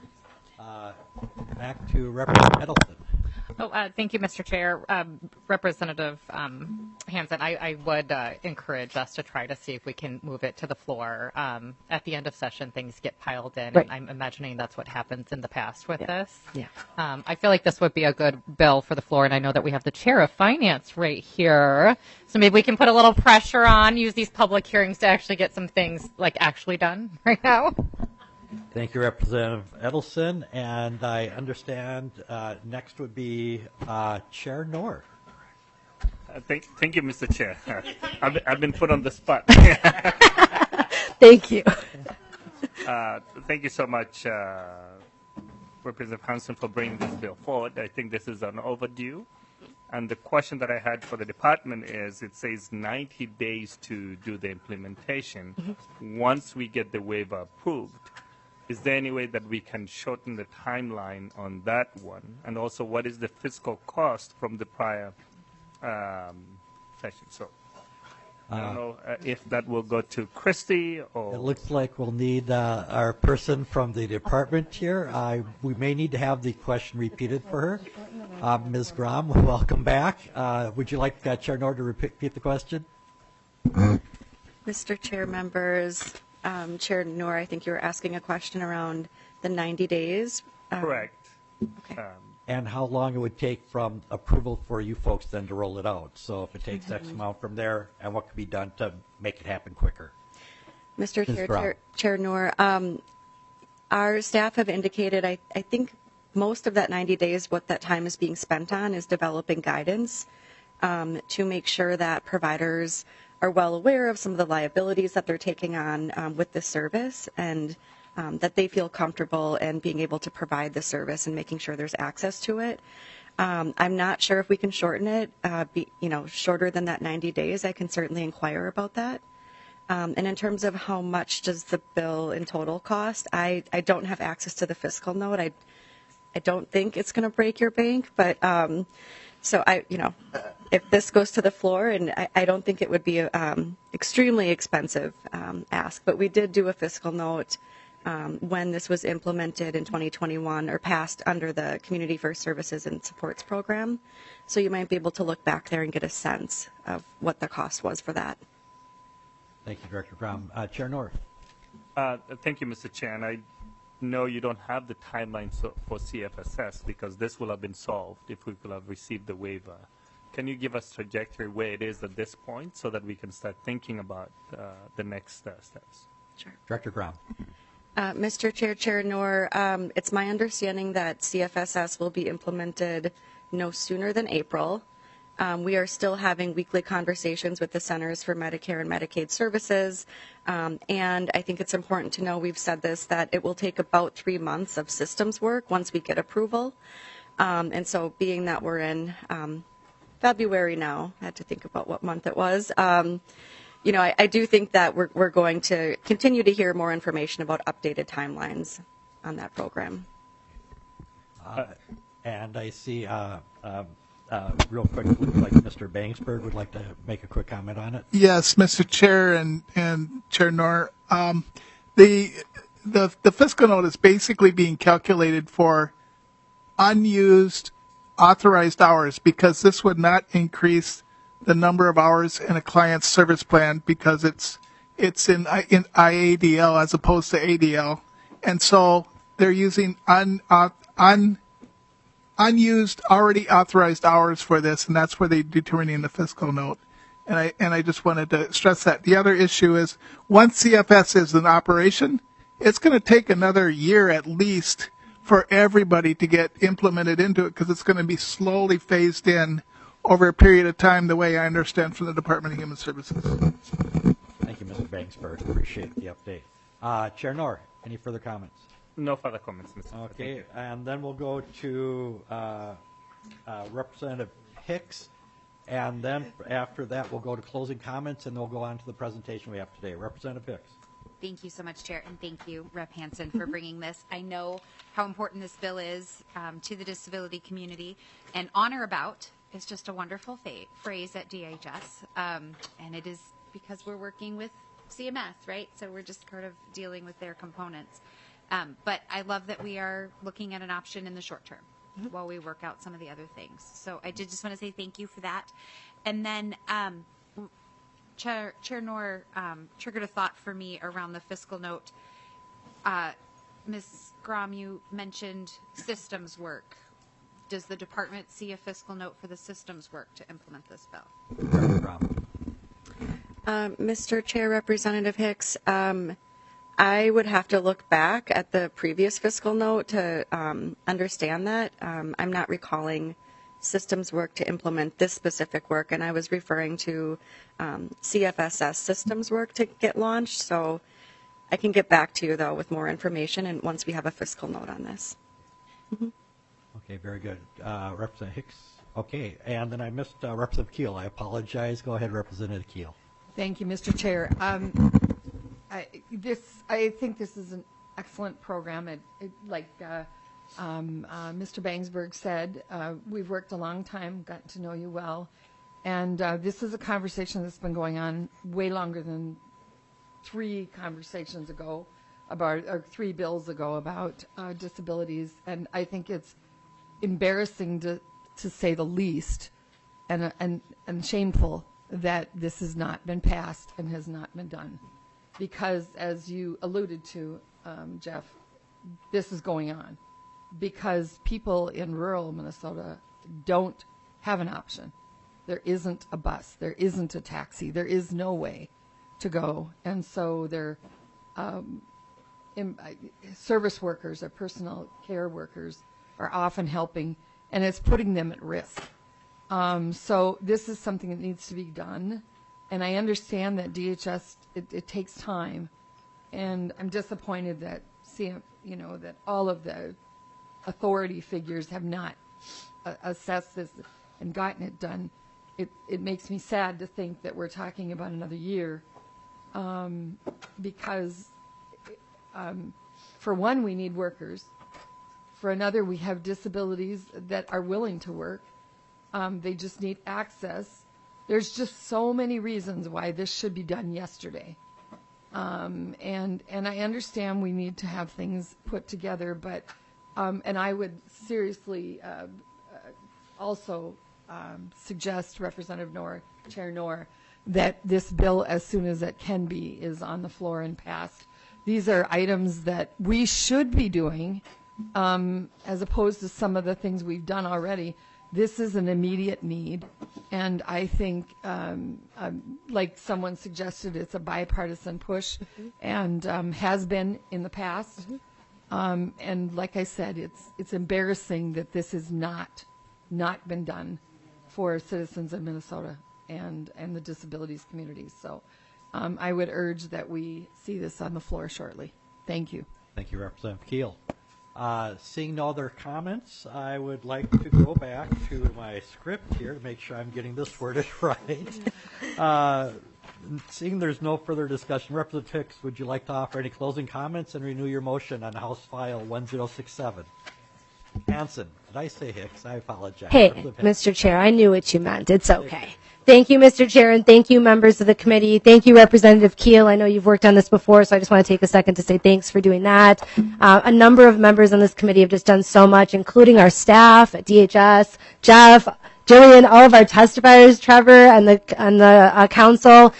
Back to Representative Edelson. Thank you, Mr. Chair. Representative Hansen, I would encourage us to try to see if we can move it to the floor. At the end of session, things get piled in, right. and I'm imagining that's what happens in the past with this. Yeah. I feel like this would be a good bill for the floor, and I know that we have the Chair of Finance right here, so maybe we can put a little pressure on, use these public hearings to actually get some things actually done right now. Thank you, Representative Edelson. And I understand next would be Chair Knorr. Thank you, Mr. Chair. I've been put on the spot. Thank you. Thank you so much, Representative Hansen, for bringing this bill forward. I think this is an overdue. And the question that I had for the department is, it says 90 days to do the implementation. Mm-hmm. Once we get the waiver approved, is there any way that we can shorten the timeline on that one? And also, what is the fiscal cost from the prior session? So I don't know if that will go to Christy or... It looks like we'll need our person from the department here. We may need to have the question repeated for her. Ms. Grom, welcome back. Would you like Chair Knorr to repeat the question? Mr. Chair, members, Chair Knorr, I think you were asking a question around the 90 days. Correct. Okay. And how long it would take from approval for you folks then to roll it out. So if it takes X amount from there, and what can be done to make it happen quicker. Mr. Chair Knorr, our staff have indicated, I think most of that 90 days, what that time is being spent on is developing guidance to make sure that providers are well aware of some of the liabilities that they're taking on with this service, and that they feel comfortable in being able to provide the service and making sure there's access to it. I'm not sure if we can shorten it, shorter than that 90 days. I can certainly inquire about that. And in terms of how much does the bill in total cost, I don't have access to the fiscal note. I don't think it's going to break your bank, but so if this goes to the floor, and I don't think it would be extremely expensive ask, but we did do a fiscal note when this was implemented in 2021 or passed under the Community First Services and Supports Program. So you might be able to look back there and get a sense of what the cost was for that. Thank you, Director Grom. Chair Knorr. Thank you, Mr. Chair. And I know you don't have the timeline for CFSS because this will have been solved if we could have received the waiver. Can you give us trajectory where it is at this point so that we can start thinking about the next steps? Sure. Director Grom. Mr. Chair, Chair Knorr, it's my understanding that CFSS will be implemented no sooner than April. We are still having weekly conversations with the Centers for Medicare and Medicaid Services, and I think it's important to know, we've said this, that it will take about 3 months of systems work once we get approval. And so being that we're in February now, I had to think about what month it was, I do think that we're going to continue to hear more information about updated timelines on that program. And I see, real quick, looks like Mr. Bangsberg would like to make a quick comment on it. Yes, Mr. Chair and Chair Knorr. The fiscal note is basically being calculated for unused authorized hours, because this would not increase the number of hours in a client's service plan because it's in IADL as opposed to ADL, and so they're using unused, already authorized hours for this, and that's where they're determining the fiscal note. And I just wanted to stress that. The other issue is once CFS is in operation, it's going to take another year at least for everybody to get implemented into it because it's going to be slowly phased in over a period of time, the way I understand from the Department of Human Services. Thank you, Mr. Bangsberg. Appreciate the update. Chair Knorr, any further comments? No further comments, Mr. Chair. Okay, and then we'll go to Representative Hicks, and then after that we'll go to closing comments, and then we'll go on to the presentation we have today. Representative Hicks. Thank you so much, Chair, and thank you, Rep. Hansen, for bringing this. I know how important this bill is to the disability community, and on or about is just a wonderful phrase at DHS, and it is because we're working with CMS, right? So we're just kind of dealing with their components. But I love that we are looking at an option in the short term while we work out some of the other things. So I did just want to say thank you for that. And then Chair Knorr triggered a thought for me around the fiscal note. Ms. Grom, you mentioned systems work. Does the department see a fiscal note for the systems work to implement this bill? Mr. Chair, Representative Hicks, I would have to look back at the previous fiscal note to understand that. I'm not recalling systems work to implement this specific work, and I was referring to CFSS systems work to get launched. So I can get back to you, though, with more information and once we have a fiscal note on this. Okay, very good. Representative Hicks. Okay, and then I missed Representative Keel. I apologize. Go ahead, Representative Keel. Thank you, Mr. Chair. I think this is an excellent program. Like Mr. Bangsberg said, we've worked a long time, gotten to know you well, and this is a conversation that's been going on way longer than 3 conversations ago about, or 3 bills ago about disabilities, and I think it's embarrassing to say the least, and shameful that this has not been passed and has not been done. Because, as you alluded to, Jeff, this is going on because people in rural Minnesota don't have an option. There isn't a bus. There isn't a taxi. There is no way to go. And so their service workers or personal care workers are often helping, and it's putting them at risk. So this is something that needs to be done. And I understand that DHS, it takes time, and I'm disappointed that that all of the authority figures have not assessed this and gotten it done. It makes me sad to think that we're talking about another year, because for one, we need workers. For another, we have disabilities that are willing to work. They just need access. There's just so many reasons why this should be done yesterday. And I understand we need to have things put together, but and I would seriously also suggest, Representative Knorr, Chair Knorr, that this bill, as soon as it can be, is on the floor and passed. These are items that we should be doing, as opposed to some of the things we've done already. This is an immediate need, and I think, like someone suggested, it's a bipartisan push, and has been in the past. And like I said, it's embarrassing that this has not been done for citizens in Minnesota and the disabilities community. So I would urge that we see this on the floor shortly. Thank you. Thank you, Representative Keel. Seeing no other comments, I would like to go back to my script here to make sure I'm getting this worded right. Seeing there's no further discussion, Representative Hicks, would you like to offer any closing comments and renew your motion on House File 1067? Hansen, did I say Hicks? I apologize. Hey, Mr. Chair, I knew what you meant. It's okay. Thank you, Mr. Chair, and thank you, members of the committee. Thank you, Representative Keel. I know you've worked on this before, so I just want to take a second to say thanks for doing that. A number of members on this committee have just done so much, including our staff at DHS, Jeff, Jillian, all of our testifiers, Trevor, and the council.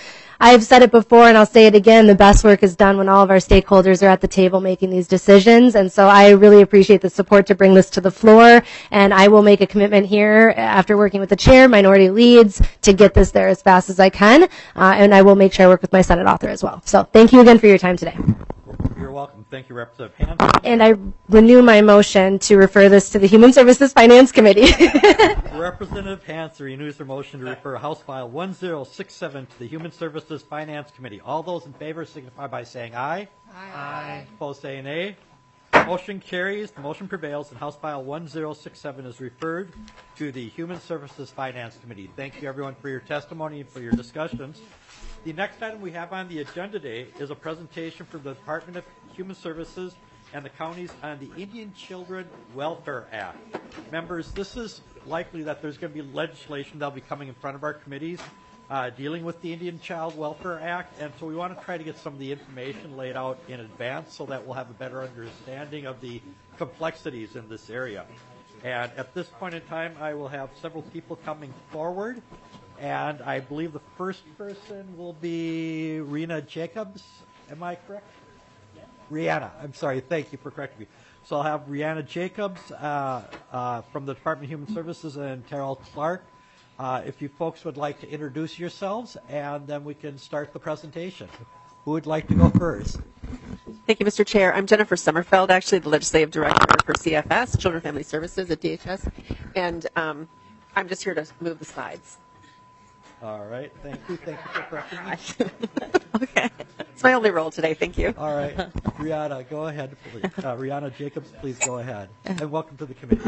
I've said it before and I'll say it again, the best work is done when all of our stakeholders are at the table making these decisions. And so I really appreciate the support to bring this to the floor. And I will make a commitment here after working with the chair, minority leads, to get this there as fast as I can. And I will make sure I work with my Senate author as well. So thank you again for your time today. You're welcome. Thank you, Representative Hanson. And I renew my motion to refer this to the Human Services Finance Committee. Representative Hanson renews her motion to refer House File 1067 to the Human Services Finance Committee. All those in favor signify by saying aye. Aye. Opposed, say nay. Motion carries. The motion prevails, and House File 1067 is referred to the Human Services Finance Committee. Thank you, everyone, for your testimony and for your discussions. The next item we have on the agenda today is a presentation from the Department of Human Services and the counties on the Indian Children Welfare Act. Members, this is likely that there's going to be legislation that will be coming in front of our committees dealing with the Indian Child Welfare Act, and so we want to try to get some of the information laid out in advance so that we'll have a better understanding of the complexities in this area. And at this point in time, I will have several people coming forward. And I believe the first person will be Rihanna Jacobs. Am I correct? Rihanna. I'm sorry. Thank you for correcting me. So I'll have Rihanna Jacobs from the Department of Human Services and Terrell Clark. If you folks would like to introduce yourselves, and then we can start the presentation. Who would like to go first? Thank you, Mr. Chair. I'm Jennifer Sommerfeld, actually the Legislative Director for CFS, Children and Family Services at DHS. And I'm just here to move the slides. All right. Thank you. Thank you for correcting me. Okay. It's my only role today. Thank you. All right. Rihanna, go ahead, please. Rihanna Jacobs, please go ahead. And welcome to the committee.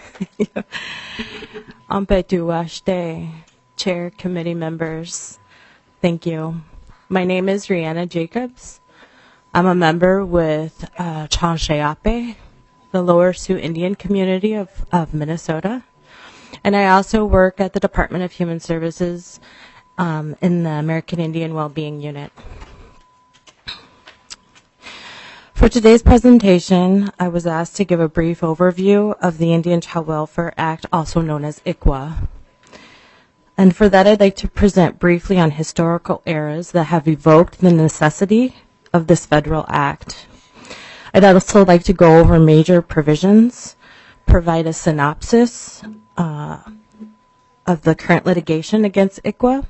Ampetuashte, Chair, committee members. Thank you. My name is Rihanna Jacobs. I'm a member with Chanshayape, the Lower Sioux Indian community of Minnesota. And I also work at the Department of Human Services in the American Indian Wellbeing Unit. For today's presentation, I was asked to give a brief overview of the Indian Child Welfare Act, also known as ICWA. And for that, I'd like to present briefly on historical eras that have evoked the necessity of this federal act. I'd also like to go over major provisions, provide a synopsis of the current litigation against ICWA,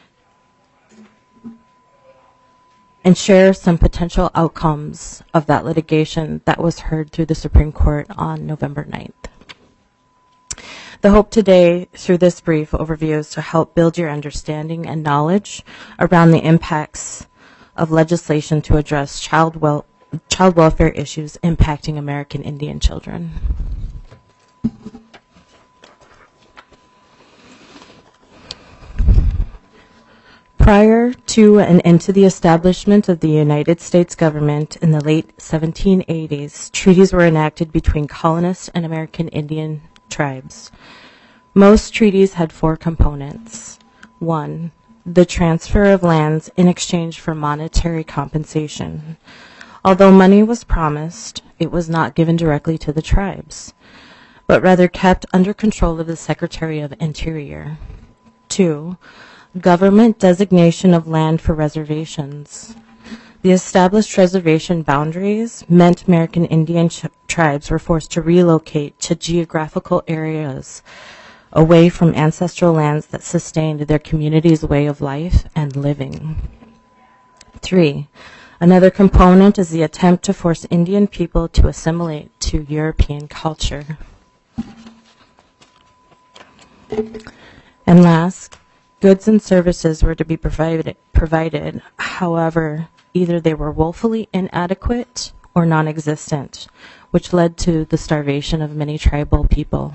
and share some potential outcomes of that litigation that was heard through the Supreme Court on November 9th. The hope today through this brief overview is to help build your understanding and knowledge around the impacts of legislation to address child welfare issues impacting American Indian children. Prior to and into the establishment of the United States government in the late 1780s, treaties were enacted between colonists and American Indian tribes. Most treaties had four components. 1, the transfer of lands in exchange for monetary compensation. Although money was promised, it was not given directly to the tribes, but rather kept under control of the Secretary of Interior. 2, government designation of land for reservations. The established reservation boundaries meant American Indian tribes were forced to relocate to geographical areas away from ancestral lands that sustained their community's way of life and living. 3, another component is the attempt to force Indian people to assimilate to European culture. And last, goods and services were to be provided. However, either they were woefully inadequate or non-existent, which led to the starvation of many tribal people.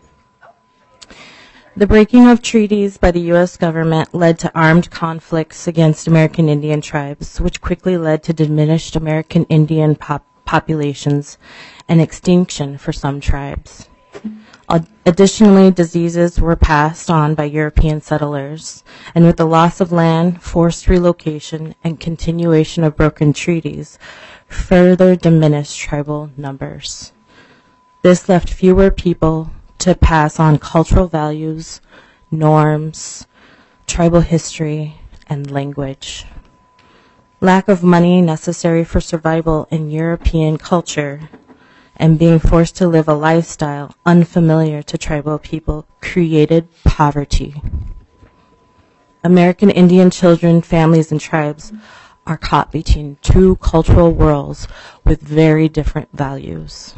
The breaking of treaties by the U.S. government led to armed conflicts against American Indian tribes, which quickly led to diminished American Indian populations and extinction for some tribes. Additionally, diseases were passed on by European settlers, and with the loss of land, forced relocation, and continuation of broken treaties, further diminished tribal numbers. This left fewer people to pass on cultural values, norms, tribal history, and language. Lack of money necessary for survival in European culture and being forced to live a lifestyle unfamiliar to tribal people created poverty. American Indian children, families, and tribes are caught between two cultural worlds with very different values.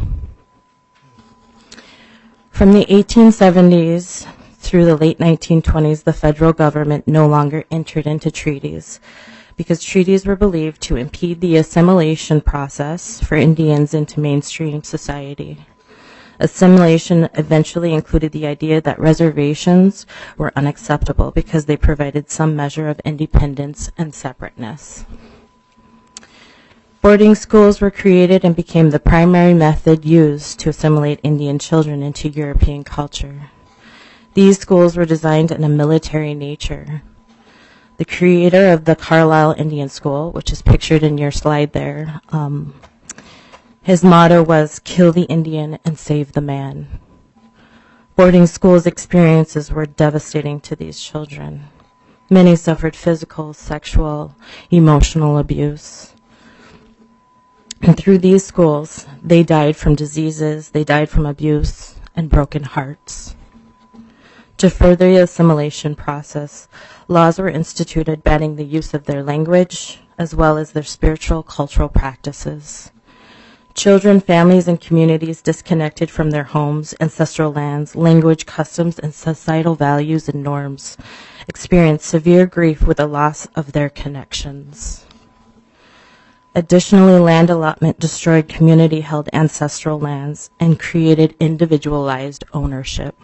From the 1870s through the late 1920s, the federal government no longer entered into treaties because treaties were believed to impede the assimilation process for Indians into mainstream society. Assimilation eventually included the idea that reservations were unacceptable because they provided some measure of independence and separateness. Boarding schools were created and became the primary method used to assimilate Indian children into European culture. These schools were designed in a military nature. The creator of the Carlisle Indian School, which is pictured in your slide there, his motto was, "Kill the Indian and save the man." Boarding schools experiences were devastating to these children. Many suffered physical, sexual, emotional abuse. And through these schools, they died from diseases, they died from abuse, and broken hearts. To further the assimilation process, laws were instituted banning the use of their language, as well as their spiritual, cultural practices. Children, families, and communities disconnected from their homes, ancestral lands, language, customs, and societal values and norms experienced severe grief with the loss of their connections. Additionally, land allotment destroyed community-held ancestral lands and created individualized ownership.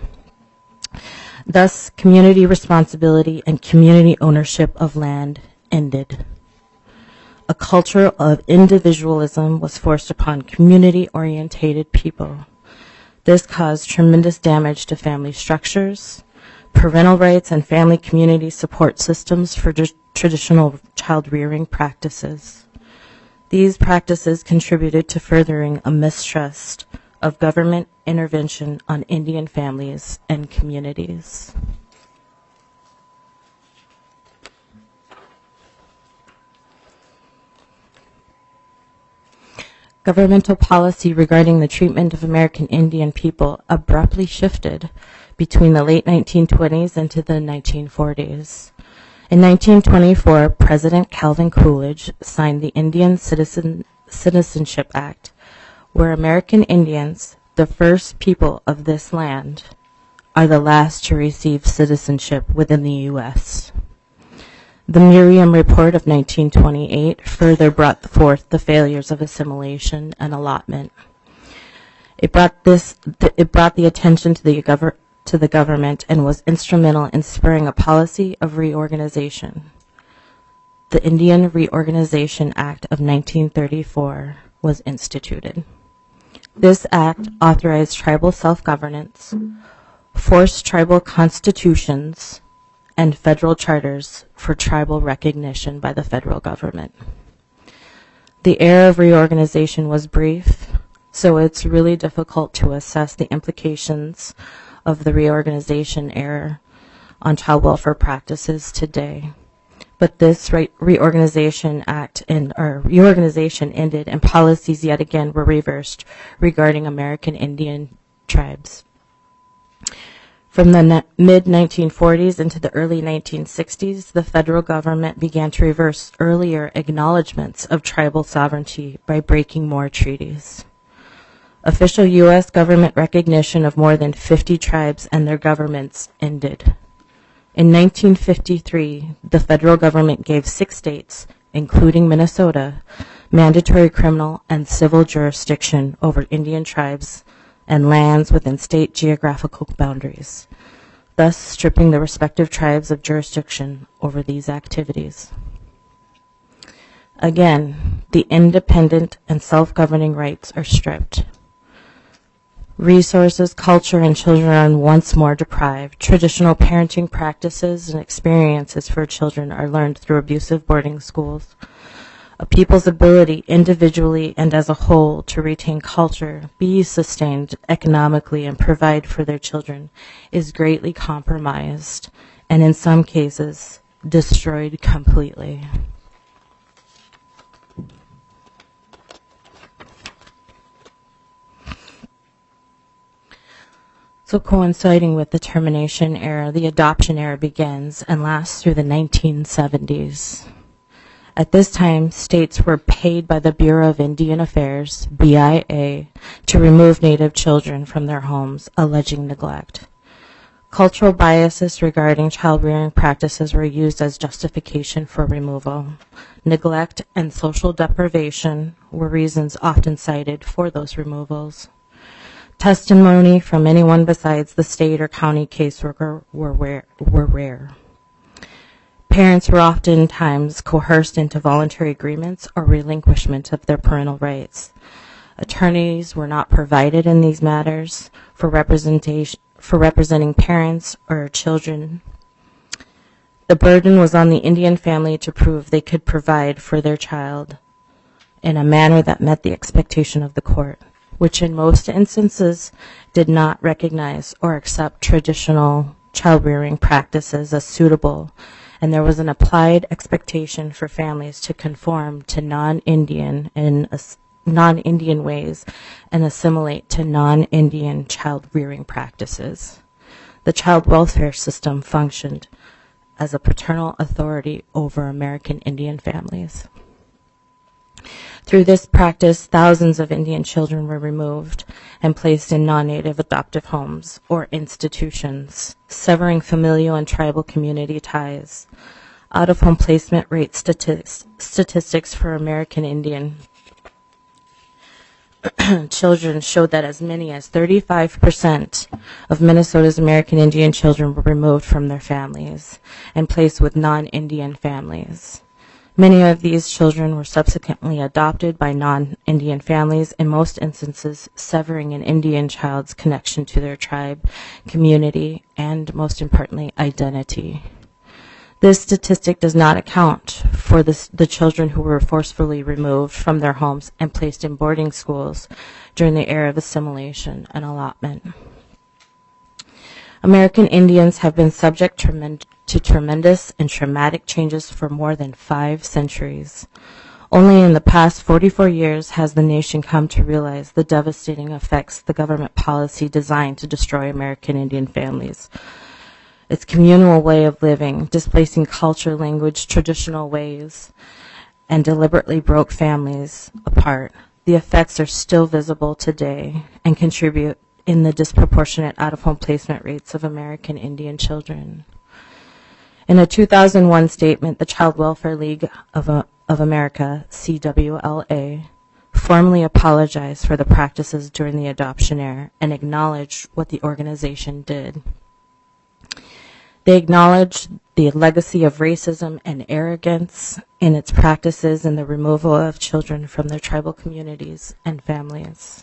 Thus, community responsibility and community ownership of land ended. A culture of individualism was forced upon community-orientated people. This caused tremendous damage to family structures, parental rights, and family community support systems for traditional child rearing practices. These practices contributed to furthering a mistrust of government intervention on Indian families and communities. Governmental policy regarding the treatment of American Indian people abruptly shifted between the late 1920s into the 1940s. In 1924, President Calvin Coolidge signed the Indian Citizenship Act, where American Indians, the first people of this land, are the last to receive citizenship within the U.S. The Merriam Report of 1928 further brought forth the failures of assimilation and allotment. It brought the attention to the government and was instrumental in spurring a policy of reorganization. The Indian Reorganization Act of 1934 was instituted. This act authorized tribal self-governance, forced tribal constitutions, and federal charters for tribal recognition by the federal government. The era of reorganization was brief, so it's really difficult to assess the implications of the reorganization era on child welfare practices today. But this reorganization ended and policies yet again were reversed regarding American Indian tribes. From the mid-1940s into the early 1960s, the federal government began to reverse earlier acknowledgments of tribal sovereignty by breaking more treaties. Official U.S. government recognition of more than 50 tribes and their governments ended. In 1953, the federal government gave 6 states, including Minnesota, mandatory criminal and civil jurisdiction over Indian tribes and lands within state geographical boundaries, thus stripping the respective tribes of jurisdiction over these activities. Again, the independent and self-governing rights are stripped. Resources, culture, and children are once more deprived. Traditional parenting practices and experiences for children are learned through abusive boarding schools. A people's ability individually and as a whole to retain culture, be sustained economically, and provide for their children is greatly compromised, and in some cases, destroyed completely. So coinciding with the termination era, the adoption era begins and lasts through the 1970s. At this time, states were paid by the Bureau of Indian Affairs, BIA, to remove Native children from their homes, alleging neglect. Cultural biases regarding child-rearing practices were used as justification for removal. Neglect and social deprivation were reasons often cited for those removals. Testimony from anyone besides the state or county caseworker were rare. Parents were oftentimes coerced into voluntary agreements or relinquishment of their parental rights. Attorneys were not provided in these matters for representing parents or children. The burden was on the Indian family to prove they could provide for their child in a manner that met the expectation of the court, which in most instances did not recognize or accept traditional child-rearing practices as suitable, and there was an applied expectation for families to conform to non-Indian ways and assimilate to non-Indian child-rearing practices. The child welfare system functioned as a paternal authority over American Indian families. Through this practice, thousands of Indian children were removed and placed in non-native adoptive homes or institutions, severing familial and tribal community ties. Out-of-home placement rate statistics for American Indian children showed that as many as 35% of Minnesota's American Indian children were removed from their families and placed with non-Indian families. Many of these children were subsequently adopted by non-Indian families, in most instances severing an Indian child's connection to their tribe, community, and most importantly, identity. This statistic does not account for the children who were forcefully removed from their homes and placed in boarding schools during the era of assimilation and allotment. American Indians have been subject to tremendous and traumatic changes for more than 5 centuries. Only in the past 44 years has the nation come to realize the devastating effects the government policy designed to destroy American Indian families. Its communal way of living, displacing culture, language, traditional ways, and deliberately broke families apart. The effects are still visible today and contribute in the disproportionate out-of-home placement rates of American Indian children. In a 2001 statement, the Child Welfare League of America, CWLA, formally apologized for the practices during the adoption era and acknowledged what the organization did. They acknowledged the legacy of racism and arrogance in its practices and the removal of children from their tribal communities and families.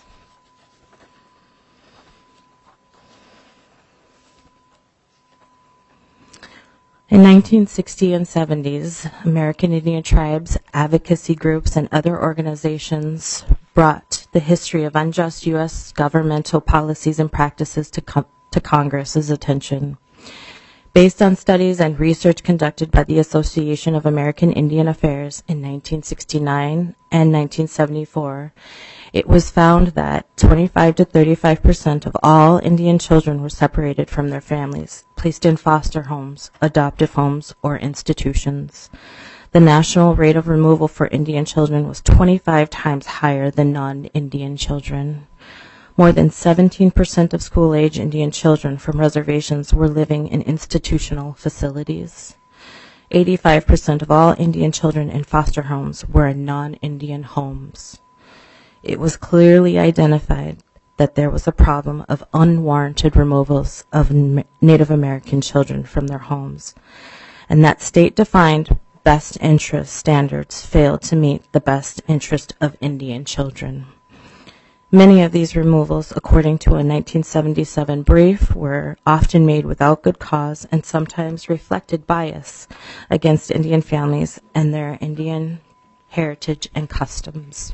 In 1960 and 70s, American Indian tribes, advocacy groups, and other organizations brought the history of unjust U.S. governmental policies and practices to Congress's attention. Based on studies and research conducted by the Association of American Indian Affairs in 1969 and 1974, it was found that 25 to 35% of all Indian children were separated from their families, placed in foster homes, adoptive homes, or institutions. The national rate of removal for Indian children was 25 times higher than non-Indian children. More than 17% of school-age Indian children from reservations were living in institutional facilities. 85% of all Indian children in foster homes were in non-Indian homes. It was clearly identified that there was a problem of unwarranted removals of Native American children from their homes, and that state-defined best interest standards failed to meet the best interest of Indian children. Many of these removals, according to a 1977 brief, were often made without good cause and sometimes reflected bias against Indian families and their Indian heritage and customs.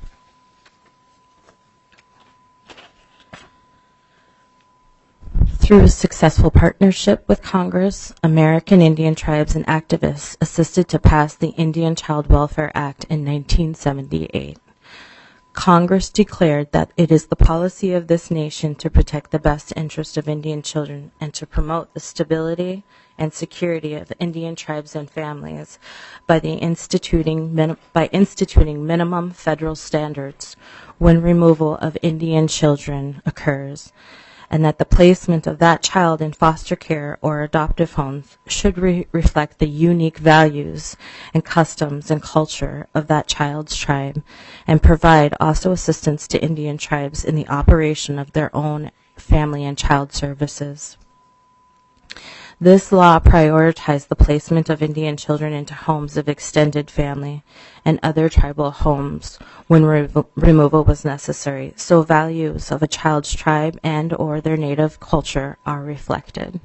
Through successful partnership with Congress, American Indian tribes and activists assisted to pass the Indian Child Welfare Act in 1978. Congress declared that it is the policy of this nation to protect the best interest of Indian children and to promote the stability and security of Indian tribes and families by instituting minimum federal standards when removal of Indian children occurs, and that the placement of that child in foster care or adoptive homes should reflect the unique values and customs and culture of that child's tribe, and provide also assistance to Indian tribes in the operation of their own family and child services. This law prioritized the placement of Indian children into homes of extended family and other tribal homes when removal was necessary, so values of a child's tribe and or their native culture are reflected.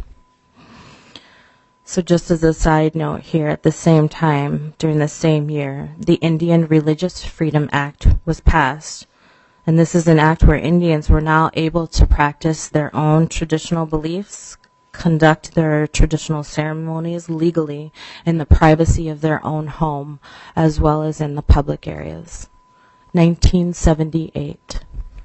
So just as a side note here, at the same time, during the same year, the Indian Religious Freedom Act was passed. And this is an act where Indians were now able to practice their own traditional beliefs, conduct their traditional ceremonies legally in the privacy of their own home, as well as in the public areas. 1978.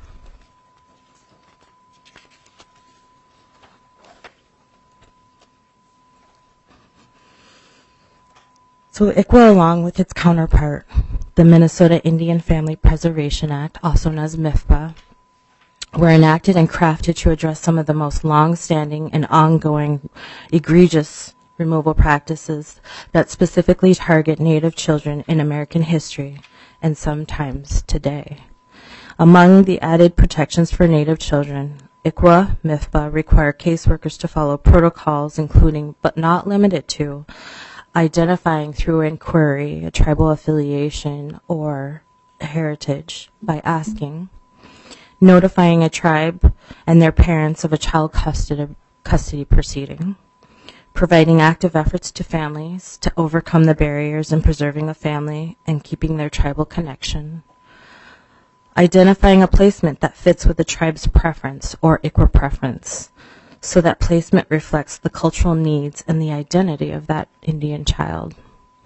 So ICWA, along with its counterpart, the Minnesota Indian Family Preservation Act, also known as MIFPA, were enacted and crafted to address some of the most long-standing and ongoing egregious removal practices that specifically target Native children in American history and sometimes today. Among the added protections for Native children, ICWA, MIFPA require caseworkers to follow protocols including, but not limited to, identifying through inquiry a tribal affiliation or heritage by asking, notifying a tribe and their parents of a child custody proceeding, providing active efforts to families to overcome the barriers in preserving a family and keeping their tribal connection, identifying a placement that fits with the tribe's preference or ICWA preference, so that placement reflects the cultural needs and the identity of that Indian child.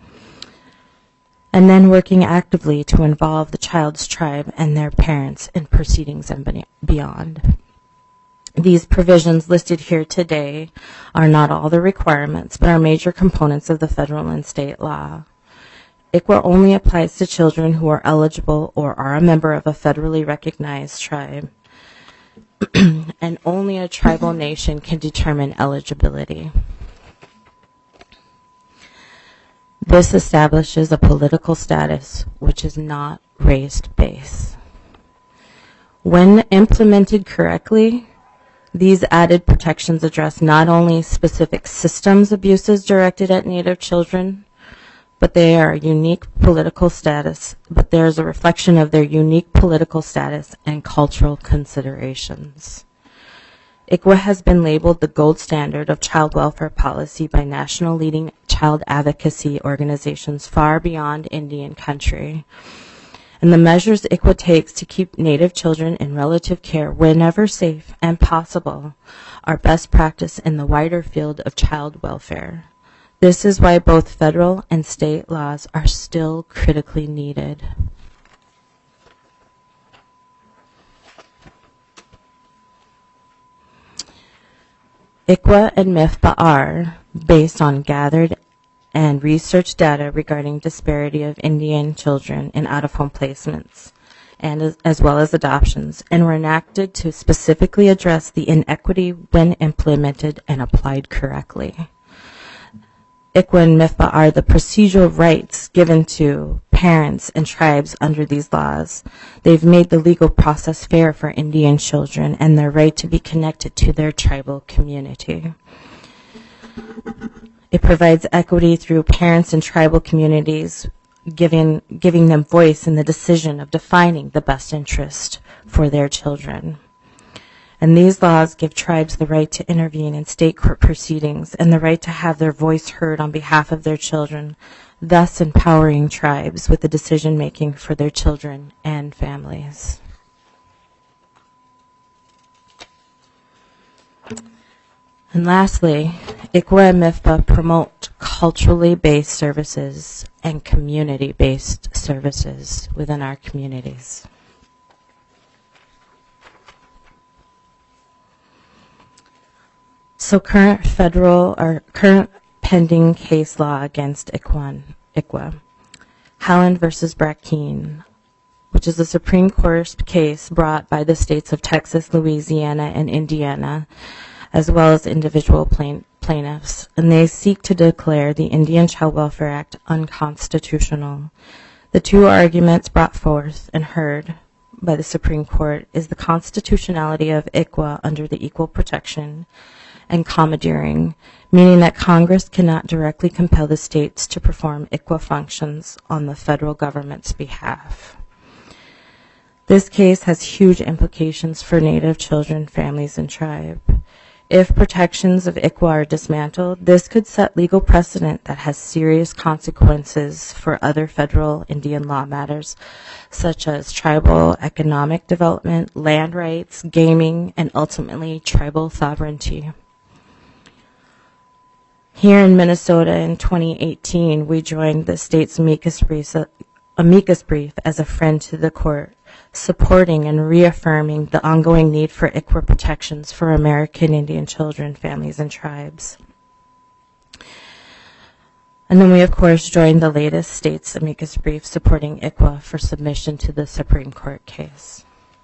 And then working actively to involve the child's tribe and their parents in proceedings and beyond. These provisions listed here today are not all the requirements, but are major components of the federal and state law. ICWA only applies to children who are eligible or are a member of a federally recognized tribe, and only a tribal nation can determine eligibility. This establishes a political status which is not race-based. When implemented correctly, these added protections address not only specific systems abuses directed at Native children, but they are unique political status, but there is a reflection of their unique political status and cultural considerations. ICWA has been labeled the gold standard of child welfare policy by national leading child advocacy organizations far beyond Indian country. And the measures ICWA takes to keep Native children in relative care whenever safe and possible are best practice in the wider field of child welfare. This is why both federal and state laws are still critically needed. ICWA and MIFPA are based on gathered and research data regarding disparity of Indian children in out-of-home placements, and as well as adoptions, and were enacted to specifically address the inequity when implemented and applied correctly. ICWA and MIFPA are the procedural rights given to parents and tribes under these laws. They've made the legal process fair for Indian children and their right to be connected to their tribal community. It provides equity through parents and tribal communities, giving them voice in the decision of defining the best interest for their children. And these laws give tribes the right to intervene in state court proceedings and the right to have their voice heard on behalf of their children, thus empowering tribes with the decision-making for their children and families. And lastly, ICWA and MIFPA promote culturally based services and community-based services within our communities. So current pending case law against ICWA. Howland versus Brackeen, which is a Supreme Court case brought by the states of Texas, Louisiana, and Indiana, as well as individual plaintiffs, and they seek to declare the Indian Child Welfare Act unconstitutional. The two arguments brought forth and heard by the Supreme Court is the constitutionality of ICWA under the Equal Protection and commandeering, meaning that Congress cannot directly compel the states to perform ICWA functions on the federal government's behalf. This case has huge implications for Native children, families, and tribe. If protections of ICWA are dismantled, this could set legal precedent that has serious consequences for other federal Indian law matters, such as tribal economic development, land rights, gaming, and ultimately tribal sovereignty. Here in Minnesota in 2018, we joined the state's amicus brief as a friend to the court, supporting and reaffirming the ongoing need for ICWA protections for American Indian children, families, and tribes. And then we, of course, joined the latest state's amicus brief supporting ICWA for submission to the Supreme Court case.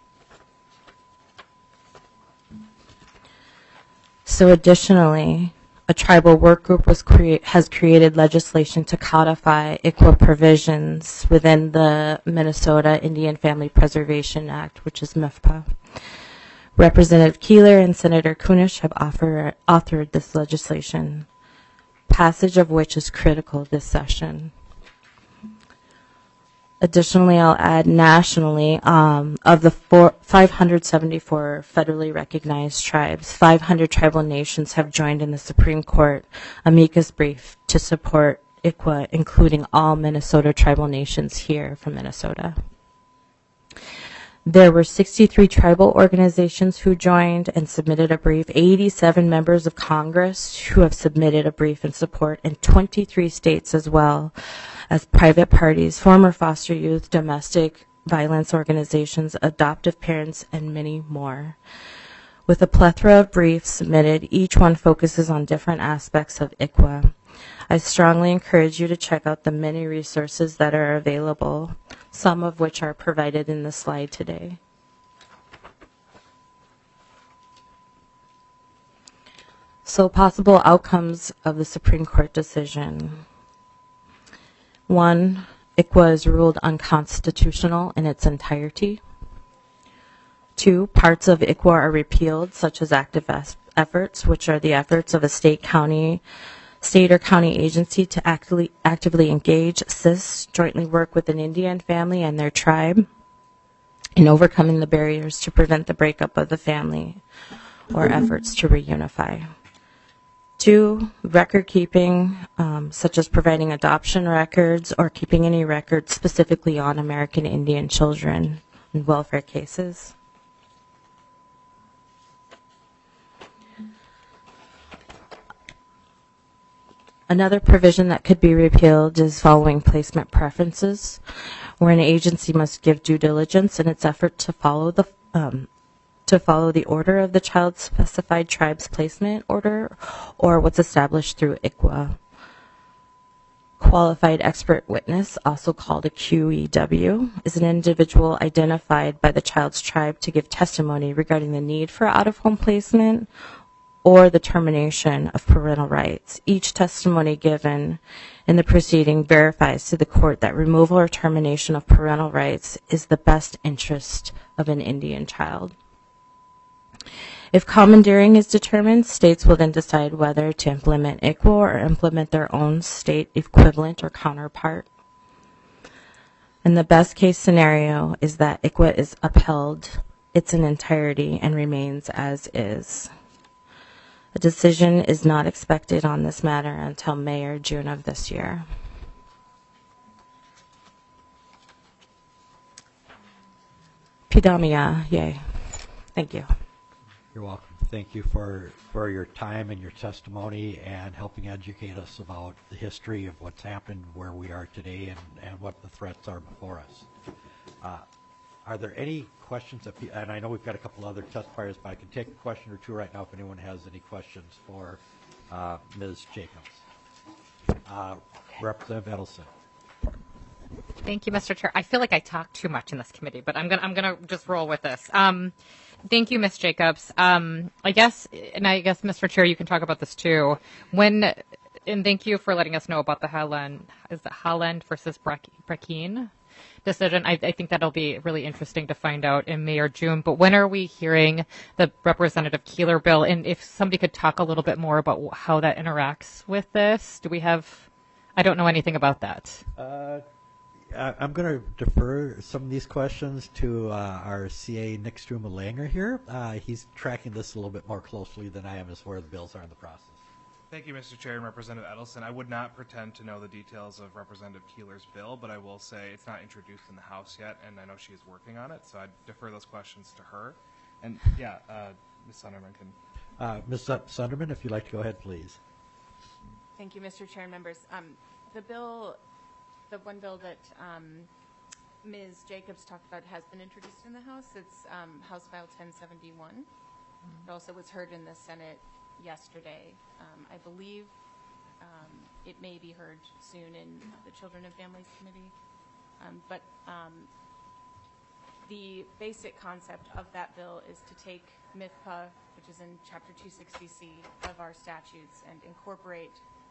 So additionally, a tribal work group has created legislation to codify ICWA provisions within the Minnesota Indian Family Preservation Act, which is MIFPA. Representative Keeler and Senator Kunish have authored this legislation, passage of which is critical this session. Additionally, I'll add nationally, of the 574 federally recognized tribes, 500 tribal nations have joined in the Supreme Court amicus brief to support ICWA, including all Minnesota tribal nations here from Minnesota. There were 63 tribal organizations who joined and submitted a brief, 87 members of Congress who have submitted a brief in support, and 23 states as well as private parties, former foster youth, domestic violence organizations, adoptive parents, and many more. With a plethora of briefs submitted, each one focuses on different aspects of ICWA. I strongly encourage you to check out the many resources that are available, some of which are provided in the slide today. So possible outcomes of the Supreme Court decision. 1, ICWA is ruled unconstitutional in its entirety. 2, parts of ICWA are repealed, such as active efforts, which are the efforts of a state or county agency to actively engage, assist, jointly work with an Indian family and their tribe in overcoming the barriers to prevent the breakup of the family or efforts to reunify. 2, record keeping, such as providing adoption records or keeping any records specifically on American Indian children in welfare cases. Another provision that could be repealed is following placement preferences, where an agency must give due diligence in its effort to follow the order of the child's specified tribe's placement order or what's established through ICWA. Qualified expert witness, also called a QEW, is an individual identified by the child's tribe to give testimony regarding the need for out-of-home placement or the termination of parental rights. Each testimony given in the proceeding verifies to the court that removal or termination of parental rights is the best interest of an Indian child. If commandeering is determined, states will then decide whether to implement ICWA or implement their own state equivalent or counterpart. And the best case scenario is that ICWA is upheld its entirety and remains as is. A decision is not expected on this matter until May or June of this year. Pidamia, yay. Thank you. You're welcome. thank you for your time and your testimony and helping educate us about the history of what's happened where we are today and what the threats are before us. Are there any questions? And I know we've got a couple other testifiers, but I can take a question or two right now if anyone has any questions for Ms. Jacobs. Representative Edelson. Thank you, Mr. Chair. I feel like I talk too much in this committee, but I'm gonna just roll with this. Thank you, Ms. Jacobs. I guess, Mr. Chair, you can talk about this too. And thank you for letting us know about the Haaland versus Brackeen decision. I think that'll be really interesting to find out in May or June. But when are we hearing the Representative Keeler bill? And if somebody could talk a little bit more about how that interacts with this, I don't know anything about that. I'm going to defer some of these questions to our CA Nick Struma-Langer here. He's tracking this a little bit more closely than I am as far as the bills are in the process. Thank you, Mr. Chair and Representative Edelson. I would not pretend to know the details of Representative Keeler's bill, but I will say it's not introduced in the House yet, and I know she is working on it, so I'd defer those questions to her. And yeah, Ms. Sunderman can. Ms. Sunderman, if you'd like to go ahead, please. Thank you, Mr. Chair and members. The one bill that Ms. Jacobs talked about has been introduced in the House. It's House File 1071. It also was heard in the Senate yesterday. I believe it may be heard soon in the Children and Families Committee. But the basic concept of that bill is to take MIFPA, which is in Chapter 260C of our statutes, and incorporate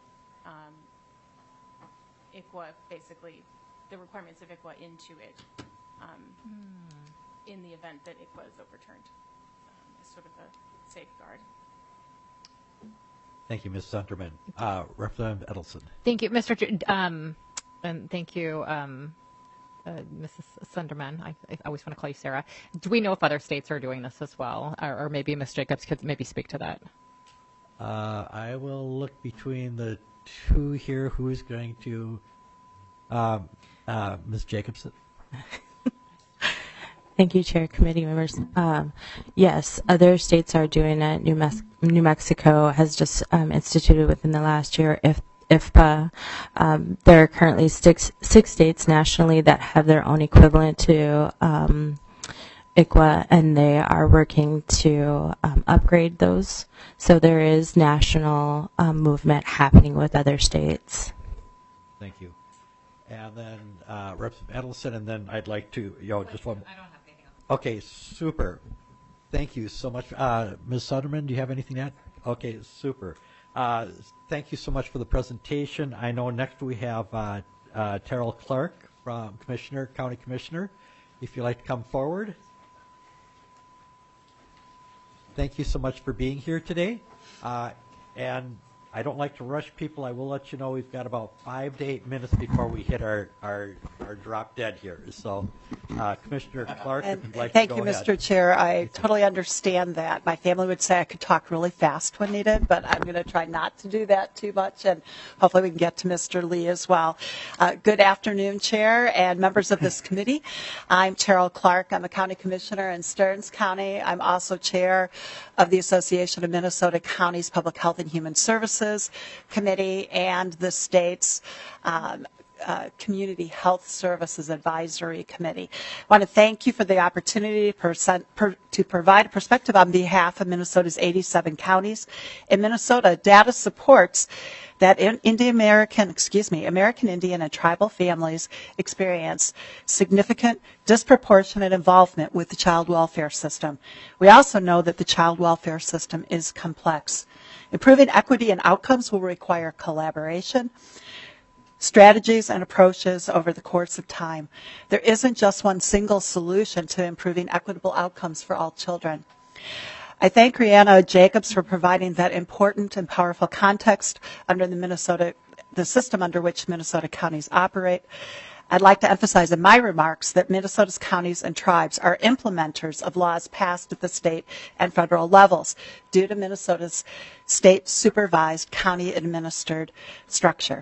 ICWA, basically the requirements of ICWA into it in the event that ICWA is overturned as sort of a safeguard. Thank you, Ms. Sunderman. Representative Edelson. Thank you, Mr. And thank you, Mrs. Sunderman. I always want to call you Sarah. Do we know if other states are doing this as well? Or maybe Ms. Jacobs could maybe speak to that. I will look between the two here. Who is going to? Ms. Jacobs. Thank you, Chair, committee members. Yes, other states are doing it. New Mexico has just instituted within the last year IFPA. There are currently six states nationally that have their own equivalent to ICWA, and they are working to upgrade those. So there is national movement happening with other states. Thank you. And then Representative Edelson, and then I'd like to, just one. I don't have anything else. Okay, super. Thank you so much. Ms. Sunderman, do you have anything to add? Okay, super. Thank you so much for the presentation. I know next we have Terrell Clark, from County Commissioner. If you'd like to come forward. Thank you so much for being here today. And I don't like to rush people. I will let you know we've got about 5 to 8 minutes before we hit our drop dead here. So, Commissioner Clark, if you'd like to go ahead. Thank you, Mr. Chair. I totally understand that. My family would say I could talk really fast when needed, but I'm going to try not to do that too much, and hopefully we can get to Mr. Lee as well. Good afternoon, Chair and members of this committee. I'm Terrell Clark. I'm a County Commissioner in Stearns County. I'm also Chair of the Association of Minnesota Counties Public Health and Human Services Committee and the state's Community Health Services Advisory Committee. I want to thank you for the opportunity to provide a perspective on behalf of Minnesota's 87 counties. In Minnesota, data supports that American Indian and tribal families experience significant disproportionate involvement with the child welfare system. We also know that the child welfare system is complex. Improving equity and outcomes will require collaboration, strategies, and approaches over the course of time. There isn't just one single solution to improving equitable outcomes for all children. I thank Rihanna Jacobs for providing that important and powerful context under the system under which Minnesota counties operate. I'd like to emphasize in my remarks that Minnesota's counties and tribes are implementers of laws passed at the state and federal levels due to Minnesota's state-supervised, county-administered structure.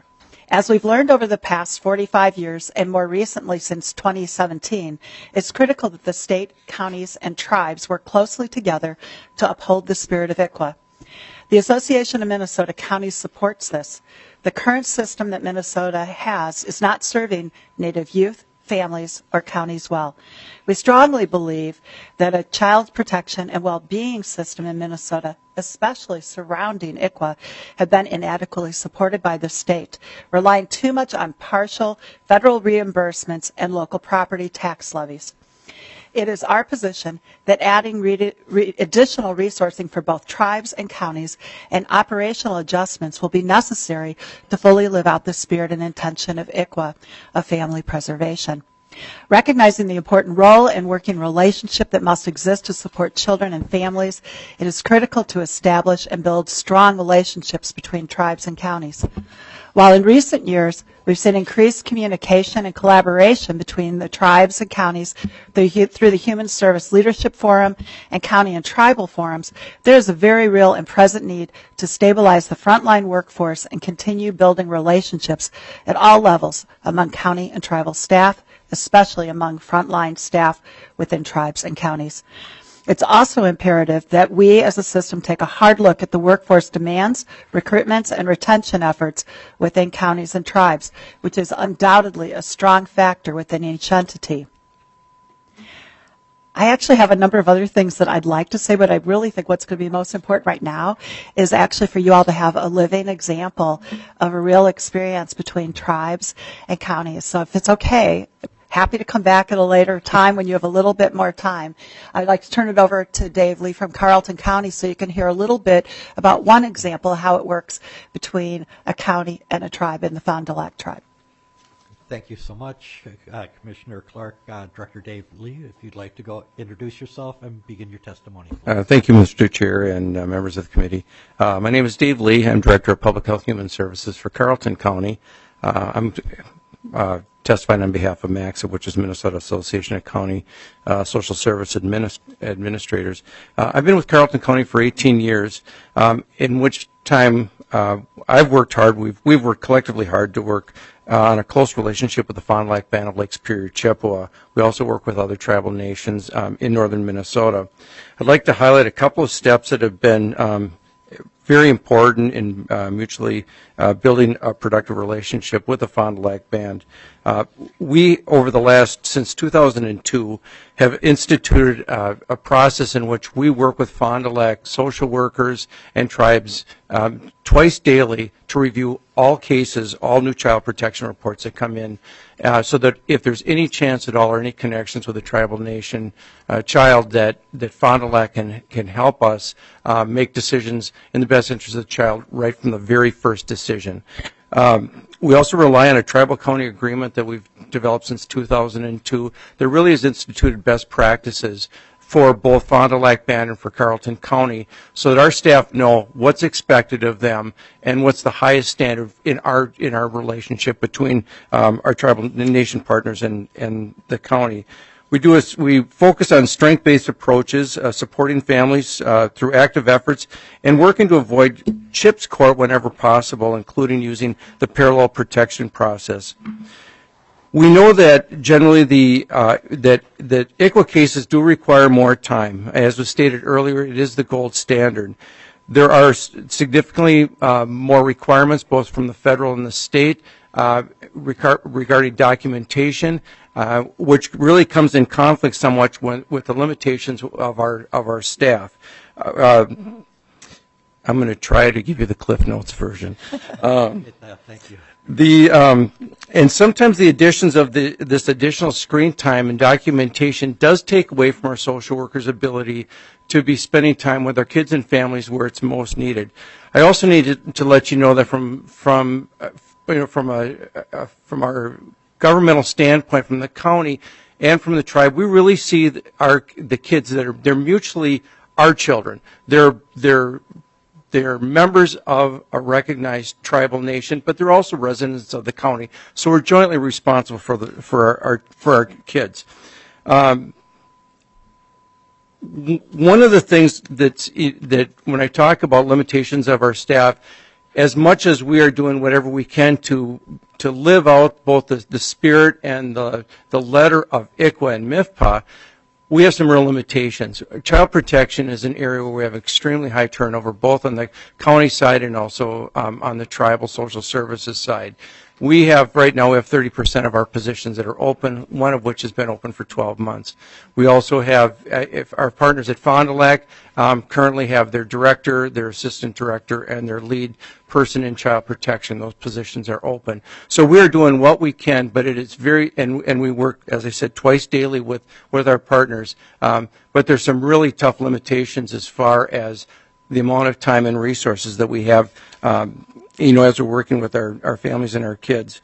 As we've learned over the past 45 years and more recently since 2017, it's critical that the state, counties, and tribes work closely together to uphold the spirit of ICWA. The Association of Minnesota Counties supports this. The current system that Minnesota has is not serving Native youth, families, or counties well. We strongly believe that a child protection and well-being system in Minnesota, especially surrounding ICWA, have been inadequately supported by the state, relying too much on partial federal reimbursements and local property tax levies. It is our position that adding additional resourcing for both tribes and counties and operational adjustments will be necessary to fully live out the spirit and intention of ICWA, of family preservation. Recognizing the important role and working relationship that must exist to support children and families, it is critical to establish and build strong relationships between tribes and counties. While in recent years, we've seen increased communication and collaboration between the tribes and counties through the Human Service Leadership Forum and county and tribal forums, there is a very real and present need to stabilize the frontline workforce and continue building relationships at all levels among county and tribal staff, especially among frontline staff within tribes and counties. It's also imperative that we as a system take a hard look at the workforce demands, recruitments, and retention efforts within counties and tribes, which is undoubtedly a strong factor within each entity. I actually have a number of other things that I'd like to say, but I really think what's going to be most important right now is actually for you all to have a living example of a real experience between tribes and counties. So if it's okay, happy to come back at a later time when you have a little bit more time. I'd like to turn it over to Dave Lee from Carleton County so you can hear a little bit about one example of how it works between a county and a tribe in the Fond du Lac tribe. Thank you so much, Commissioner Clark. Director Dave Lee, if you'd like to go introduce yourself and begin your testimony. Thank you, Mr. Chair and members of the committee. My name is Dave Lee. I'm Director of Public Health and Human Services for Carleton County. I'm testifying on behalf of MACSA, which is Minnesota Association of County Social Service Administrators. I've been with Carleton County for 18 years, in which time I've worked hard. We've worked collectively hard to work on a close relationship with the Fond du Lac Band of Lake Superior Chippewa. We also work with other tribal nations in northern Minnesota. I'd like to highlight a couple of steps that have been very important in mutually building a productive relationship with the Fond du Lac Band. We, over the last, since 2002, have instituted a process in which we work with Fond du Lac social workers and tribes twice daily to review all cases, all new child protection reports that come in, so that if there's any chance at all or any connections with a tribal nation child, that Fond du Lac can help us make decisions in the best interest of the child right from the very first decision. We also rely on a tribal county agreement that we've developed since 2002 that really has instituted best practices for both Fond du Lac Band and for Carleton County, so that our staff know what's expected of them and what's the highest standard in our relationship between our tribal nation partners and the county. We focus on strength-based approaches, supporting families through active efforts, and working to avoid CHIPS court whenever possible, including using the parallel protection process. We know that generally that ICWA cases do require more time. As was stated earlier, it is the gold standard. There are significantly more requirements, both from the federal and the state, regarding documentation, which really comes in conflict somewhat with the limitations of our staff. I'm going to try to give you the Cliff Notes version. Thank you. And sometimes the additions of this additional screen time and documentation does take away from our social workers' ability to be spending time with our kids and families where it's most needed. I also need to let you know that from our governmental standpoint, from the county and from the tribe, we really see the kids that they're mutually our children. They're members of a recognized tribal nation, but they're also residents of the county. So we're jointly responsible for our kids. One of the things that when I talk about limitations of our staff as much as we are doing whatever we can to live out both the spirit and the letter of ICWA and MIFPA, we have some real limitations. Child protection is an area where we have extremely high turnover, both on the county side and also on the tribal social services side. We have 30% of our positions that are open, one of which has been open for 12 months. We also have, if our partners at Fond du Lac currently have their director, their assistant director, and their lead person in child protection. Those positions are open. So we're doing what we can, but it is and we work, as I said, twice daily with our partners. But there's some really tough limitations as far as the amount of time and resources that we have as we're working with our families and our kids.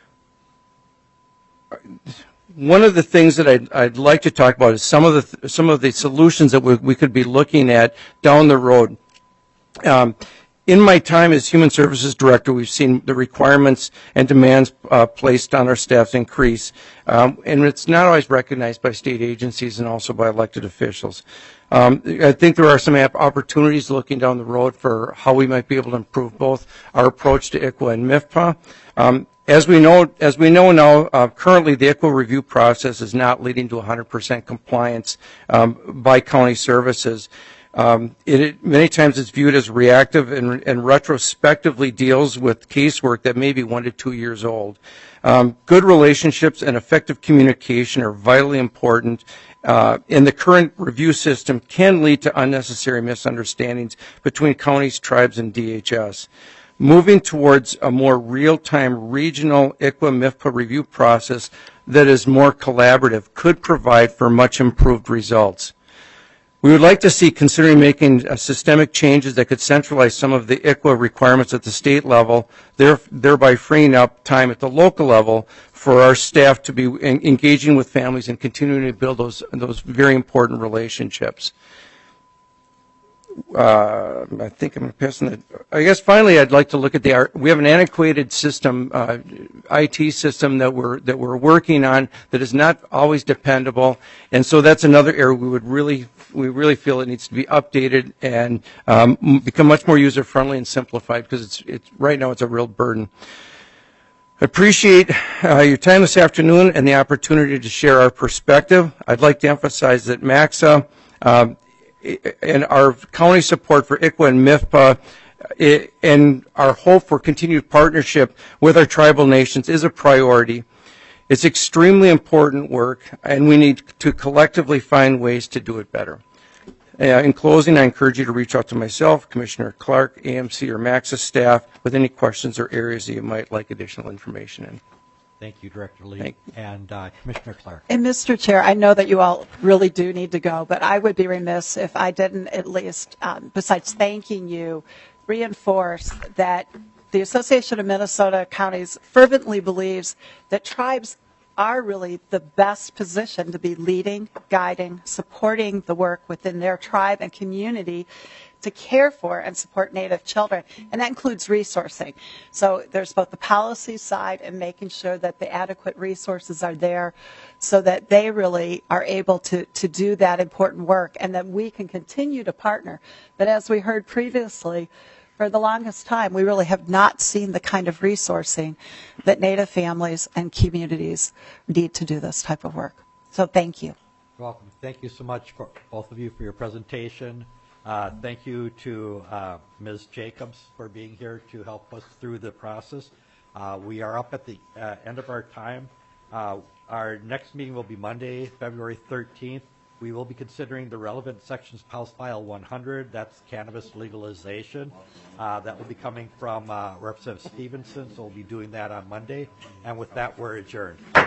One of the things that I'd like to talk about is some of the solutions that we could be looking at down the road. In my time as Human Services Director, we've seen the requirements and demands placed on our staffs increase, and it's not always recognized by state agencies and also by elected officials. I think there are some opportunities looking down the road for how we might be able to improve both our approach to ICWA and MIFPA. As we know now, currently the ICWA review process is not leading to 100% compliance by county services. Many times it's viewed as reactive and retrospectively deals with casework that may be 1 to 2 years old. Good relationships and effective communication are vitally important. And the current review system can lead to unnecessary misunderstandings between counties, tribes, and DHS. Moving towards a more real-time regional ICWA-MIFPA review process that is more collaborative could provide for much improved results. We would like to see considering making systemic changes that could centralize some of the ICWA requirements at the state level, thereby freeing up time at the local level for our staff to be engaging with families and continuing to build those very important relationships. I think I'm passing it. I guess finally I'd like to look at we have an antiquated system, IT system that we're working on that is not always dependable, and so that's another area we really feel it needs to be updated and become much more user friendly and simplified, because it's right now it's a real burden. I appreciate your time this afternoon and the opportunity to share our perspective. I'd like to emphasize that MACSA and our county support for ICWA and MIFPA and our hope for continued partnership with our tribal nations is a priority. It's extremely important work, and we need to collectively find ways to do it better. In closing, I encourage you to reach out to myself, Commissioner Clark, AMC, or MACSA staff with any questions or areas that you might like additional information in. Thank you, Director Lee. And Commissioner Clark. And Mr. Chair, I know that you all really do need to go, but I would be remiss if I didn't at least, besides thanking you, reinforce that the Association of Minnesota Counties fervently believes that tribes are really the best position to be leading, guiding, supporting the work within their tribe and community to care for and support Native children, and that includes resourcing. So there's both the policy side and making sure that the adequate resources are there so that they really are able to do that important work, and that we can continue to partner. But as we heard previously, for the longest time, we really have not seen the kind of resourcing that Native families and communities need to do this type of work. So thank you. You're welcome. Thank you so much, for both of you, for your presentation. Thank you to Ms. Jacobs for being here to help us through the process. We are up at the end of our time. Our next meeting will be Monday, February 13th. We will be considering the relevant sections of House File 100. That's cannabis legalization. That will be coming from Representative Stevenson, so we'll be doing that on Monday. And with that, we're adjourned.